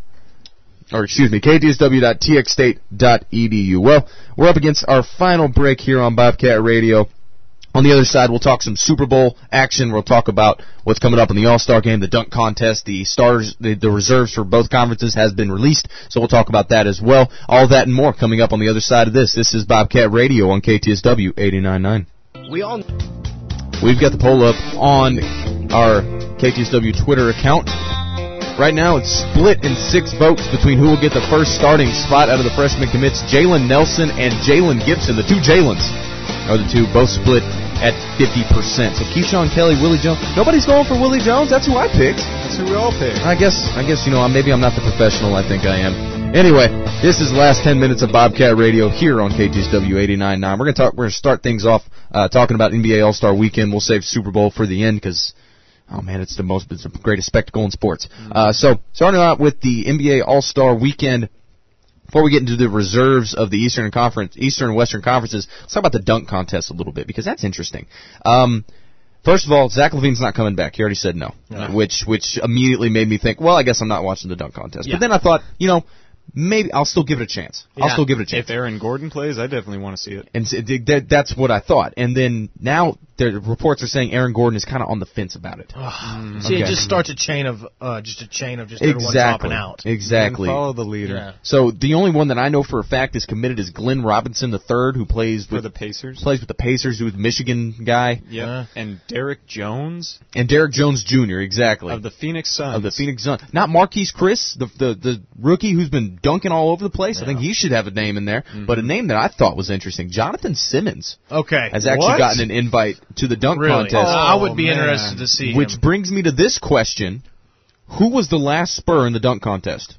or excuse me, K T S W dot T X state dot E D U. Well, we're up against our final break here on Bobcat Radio. On the other side, we'll talk some Super Bowl action. We'll talk about what's coming up in the All-Star game, the dunk contest, the stars, the, the reserves for both conferences has been released, so we'll talk about that as well. All that and more coming up on the other side of this. This is Bobcat Radio on K T S W eighty-nine point nine. We all. We've got the poll up on our K T S W Twitter account. Right now, it's split in six votes between who will get the first starting spot out of the freshman commits. Jalen Nelson and Jalen Gibson, the two Jalens, are the two, both split at fifty percent. So Keyshawn Kelly, Willie Jones. Nobody's going for Willie Jones. That's who I picked. That's who we all pick. I guess, I guess, you know, maybe I'm not the professional I think I am. Anyway, this is the last ten minutes of Bobcat Radio here on K T S W eighty-nine point nine. We're gonna talk. We're gonna start things off uh, talking about N B A All-Star Weekend. We'll save Super Bowl for the end because, oh man, it's the most, it's the greatest spectacle in sports. Uh, so starting out with the N B A All-Star Weekend before we get into the reserves of the Eastern Conference, Eastern and Western Conferences, let's talk about the dunk contest a little bit because that's interesting. Um, first of all, Zach LaVine's not coming back. He already said no, Yeah. which which immediately made me think, well, I guess I'm not watching the dunk contest. Yeah. But then I thought, you know, maybe I'll still give it a chance. I'll Yeah. still give it a chance. If Aaron Gordon plays, I definitely want to see it. And so that, that's what I thought. And then now the reports are saying Aaron Gordon is kind of on the fence about it. Mm. See, Okay. it just starts a chain of uh, just a chain of just everyone Exactly. dropping out. Exactly. And follow the leader. Yeah. So the only one that I know for a fact is committed is Glenn Robinson the third, who plays For with the Pacers. plays with the Pacers, who's a Michigan guy, Yep. Uh. And Derek Jones and Derek Jones Junior Exactly of the Phoenix Suns. of the Phoenix Suns. Not Marquise Chris, the the the rookie who's been dunking all over the place. I think he should have a name in there. Mm-hmm. But a name that I thought was interesting, Jonathan Simmons, Okay. has actually What? gotten an invite to the dunk Really? contest. Uh, I would be man. interested to see Which him. brings me to this question: who was the last Spur in the dunk contest?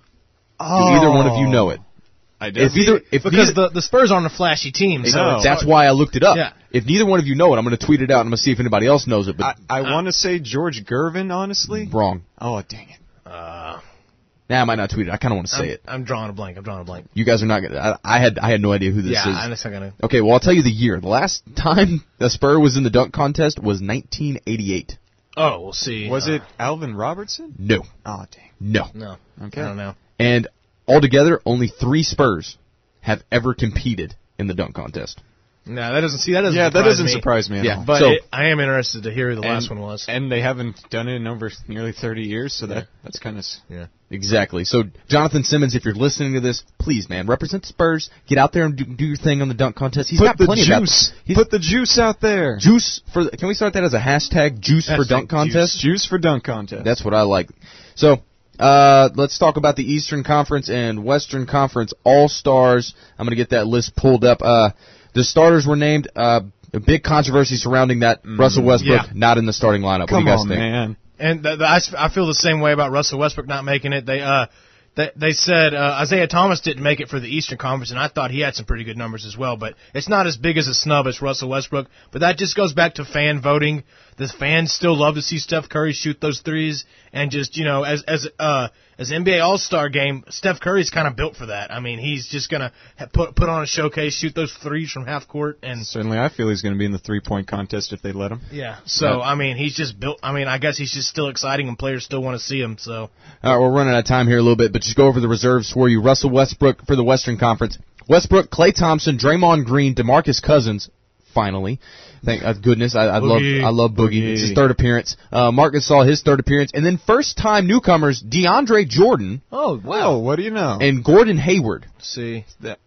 Do either one of you know it? I If definitely. either, if because neither, the the Spurs aren't a flashy team, so No. it's that's why I looked it up. Yeah. If neither one of you know it, I'm going to tweet it out and I'm going to see if anybody else knows it. I, But I want to say George Gervin, honestly. wrong. Oh, dang it. Uh, Nah, I might not tweet it. I kind of want to say I'm, it. I'm drawing a blank. I'm drawing a blank. You guys are not going to. I had I had no idea who this Yeah, is. I'm just not gonna. Okay, well I'll tell you the year. The last time the Spur was in the dunk contest was nineteen eighty-eight. Oh, we'll see. Was Uh, it Alvin Robertson? No, Oh, dang. no. No. Okay. I don't know. And altogether, only three Spurs have ever competed in the dunk contest. No, that doesn't see that doesn't. Yeah, that surprise doesn't me. surprise me at Yeah, all. But So- it, I am interested to hear who the last and, one was. And they haven't done it in over nearly thirty years, so that that's kind of. Yeah. Exactly. So, Jonathan Simmons, if you're listening to this, please, man, represent the Spurs. Get out there and do, do your thing on the dunk contest. He's Put got the plenty juice. of that. He's Put the juice out there. juice for. The, can we start that as a hashtag? Juice for Hashtag dunk contest. Juice for dunk contest. That's what I like. So, uh, let's talk about the Eastern Conference and Western Conference All-Stars. I'm going to get that list pulled up. Uh, the starters were named. Uh, a big controversy surrounding that. Russell Westbrook Yeah. not in the starting lineup. Come what do you guys on, think? man. And the, the, I, s- I feel the same way about Russell Westbrook not making it. They uh they, they said uh, Isaiah Thomas didn't make it for the Eastern Conference, and I thought he had some pretty good numbers as well. But it's not as big as a snub as Russell Westbrook. But that just goes back to fan voting. The fans still love to see Steph Curry shoot those threes, and just you know, as as uh as N B A All Star game, Steph Curry's kind of built for that. I mean, he's just gonna ha- put put on a showcase, shoot those threes from half court, and Certainly, I feel he's going to be in the three-point contest if they let him. yeah. So I mean, he's just built. I mean, I guess he's just still exciting, and players still want to see him. So. All right, we're running out of time here a little bit, but just go over the reserves for you. Russell Westbrook for the Western Conference. Westbrook, Klay Thompson, Draymond Green, DeMarcus Cousins, finally. Thank uh, goodness. I, I love Boogie. I love Boogie. Boogie. It's his third appearance. Uh, Marcus saw his third appearance. And then first-time newcomers, DeAndre Jordan Oh Well, what do you know? and Gordon Hayward. See, That-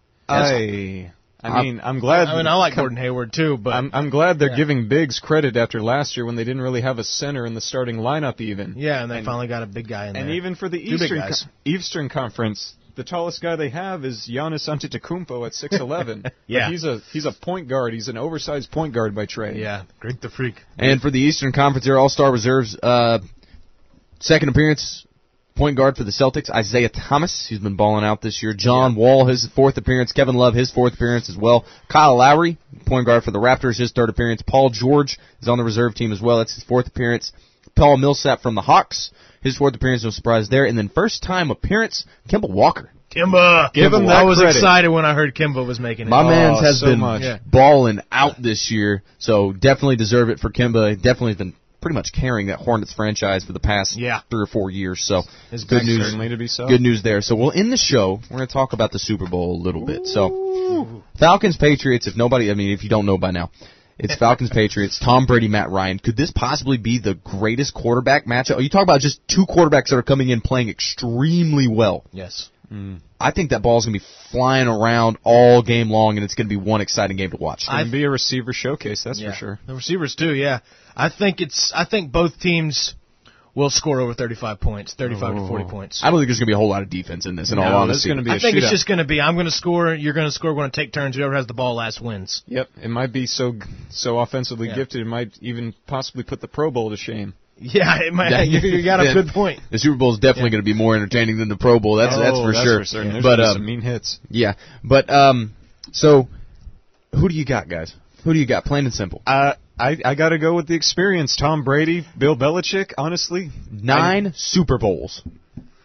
I, I I'm- mean, I'm glad. I mean, I like come- Gordon Hayward too, but I'm, I'm glad they're Yeah. giving bigs credit after last year when they didn't really have a center in the starting lineup even. yeah, and they and- finally got a big guy in And there. even for the Two big Eastern guys. Co- Eastern Conference, the tallest guy they have is Giannis Antetokounmpo at six eleven. Yeah. But he's a he's a point guard. He's an oversized point guard by trade. yeah, Greek the Freak. And for the Eastern Conference, their All-Star reserves, uh, second appearance, point guard for the Celtics, Isaiah Thomas. He's been balling out this year. John Wall, his fourth appearance. Kevin Love, his fourth appearance as well. Kyle Lowry, point guard for the Raptors, his third appearance. Paul George is on the reserve team as well. That's his fourth appearance. Paul Millsap from the Hawks, his fourth appearance, no surprise there. And then first time appearance, Kemba Walker. Kimba, Give him I that was credit. excited when I heard Kimba was making it. My Oh, man's has so been much. Yeah. balling out this year, so definitely deserve it for Kemba. Definitely has been pretty much carrying that Hornets franchise for the past Yeah. three or four years. So His good back news. Certainly to be so. Good news there. So we'll end the show. We're going to talk about the Super Bowl a little bit. So Falcons Patriots. If nobody, I mean, if you don't know by now, it's Falcons Patriots. Tom Brady, Matt Ryan. Could this possibly be the greatest quarterback matchup? You talk about just two quarterbacks that are coming in playing extremely well. Yes. I think that ball's going to be flying around all game long, and it's going to be one exciting game to watch. It's going to be a receiver showcase, that's Yeah. for sure. The receivers too. Yeah, I think it's. I think both teams will score over thirty-five points, thirty-five to forty points. I don't think there's going to be a whole lot of defense in this, in all No, there's honesty. going to be a I think shootout. it's just going to be. I'm going to score. You're going to score. We're going to take turns. Whoever has the ball last wins. Yep, it might be so so offensively Yeah. gifted, it might even possibly put the Pro Bowl to shame. Yeah, it might, you, you got a Yeah. good point. The Super Bowl is definitely Yeah. going to be more entertaining than the Pro Bowl. That's Oh, that's for that's sure. for certain. There's But gonna be um, some mean hits. yeah, but um, so who do you got, guys? Who do you got? Plain and simple. Uh, I I got to go with the experience. Tom Brady, Bill Belichick. Honestly, Nine Super Bowls.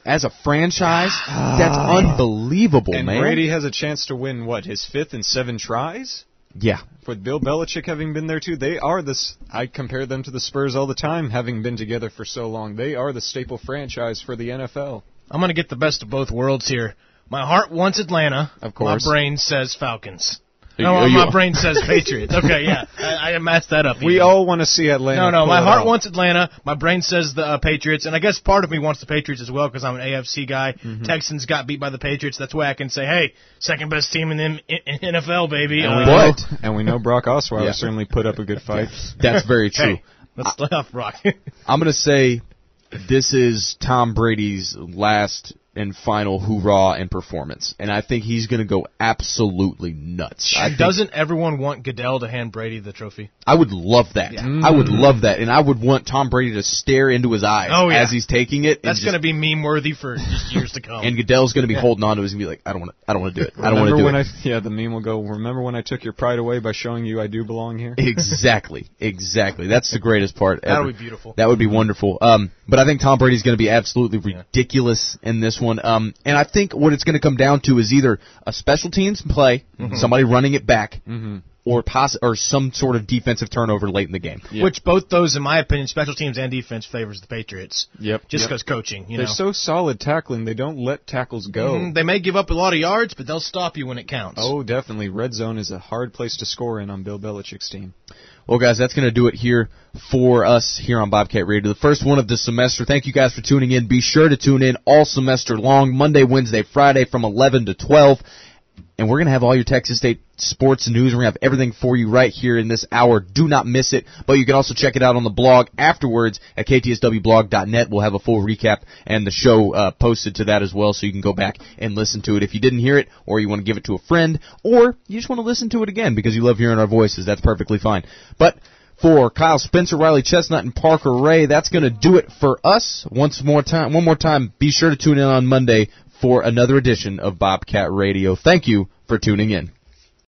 as a franchise, that's unbelievable, and man. Brady has a chance to win, what, his fifth in seven tries? Yeah. With Bill Belichick having been there, too, they are this. I compare them to the Spurs all the time, having been together for so long. They are the staple franchise for the N F L. I'm going to get the best of both worlds here. My heart wants Atlanta. Of course. My brain says Falcons. Are No, you- are my you- brain says Patriots. Okay, yeah. I, I matched that up. We even. all want to see Atlanta. No, no, pull my it heart off. wants Atlanta. My brain says the uh, Patriots, and I guess part of me wants the Patriots as well because I'm an A F C guy. Mm-hmm. Texans got beat by the Patriots. That's why I can say, hey, second best team in the in, in N F L, baby. And we, Uh, know, But- and we know Brock Osweiler Yeah. certainly put up a good fight. That's very true. hey, let's lay off Brock. I'm going to say this is Tom Brady's last and final hoorah and performance, and I think he's going to go absolutely nuts. I think- Doesn't everyone want Goodell to hand Brady the trophy? I would love that. I would love that, and I would want Tom Brady to stare into his eyes Oh, yeah. as he's taking it. That's going going to be meme worthy for just years to come. And Goodell's going to be holding on to it and be like, I don't want to. I don't want to do it. I don't want to Remember do when it. I, yeah, the meme will go, remember when I took your pride away by showing you I do belong here? Exactly, exactly. That's the greatest part ever. That'll be beautiful. That would be wonderful. Um, but I think Tom Brady's going to be absolutely ridiculous in this one. Um, and I think what it's going to come down to is either a special teams play, somebody running it back, Mm-hmm. or poss- or some sort of defensive turnover late in the game. Which both those, in my opinion, special teams and defense favors the Patriots. Yep. Just Yep. because coaching, you They're know. so solid tackling, they don't let tackles go. Mhm, they may give up a lot of yards, but they'll stop you when it counts. Oh, definitely. Red zone is a hard place to score in on Bill Belichick's team. Well, guys, that's going to do it here for us here on Bobcat Radio. The first one of the semester. Thank you guys for tuning in. Be sure to tune in all semester long, Monday, Wednesday, Friday from eleven to twelve. And we're going to have all your Texas State sports news. We're going to have everything for you right here in this hour. Do not miss it. But you can also check it out on the blog afterwards at k t s w blog dot net. We'll have a full recap and the show uh, posted to that as well, so you can go back and listen to it. If you didn't hear it, or you want to give it to a friend, or you just want to listen to it again because you love hearing our voices, that's perfectly fine. But for Kyle Spencer, Riley Chestnut, and Parker Ray, that's going to do it for us. Once more time, one more time, be sure to tune in on Monday for another edition of Bobcat Radio. Thank you for tuning in.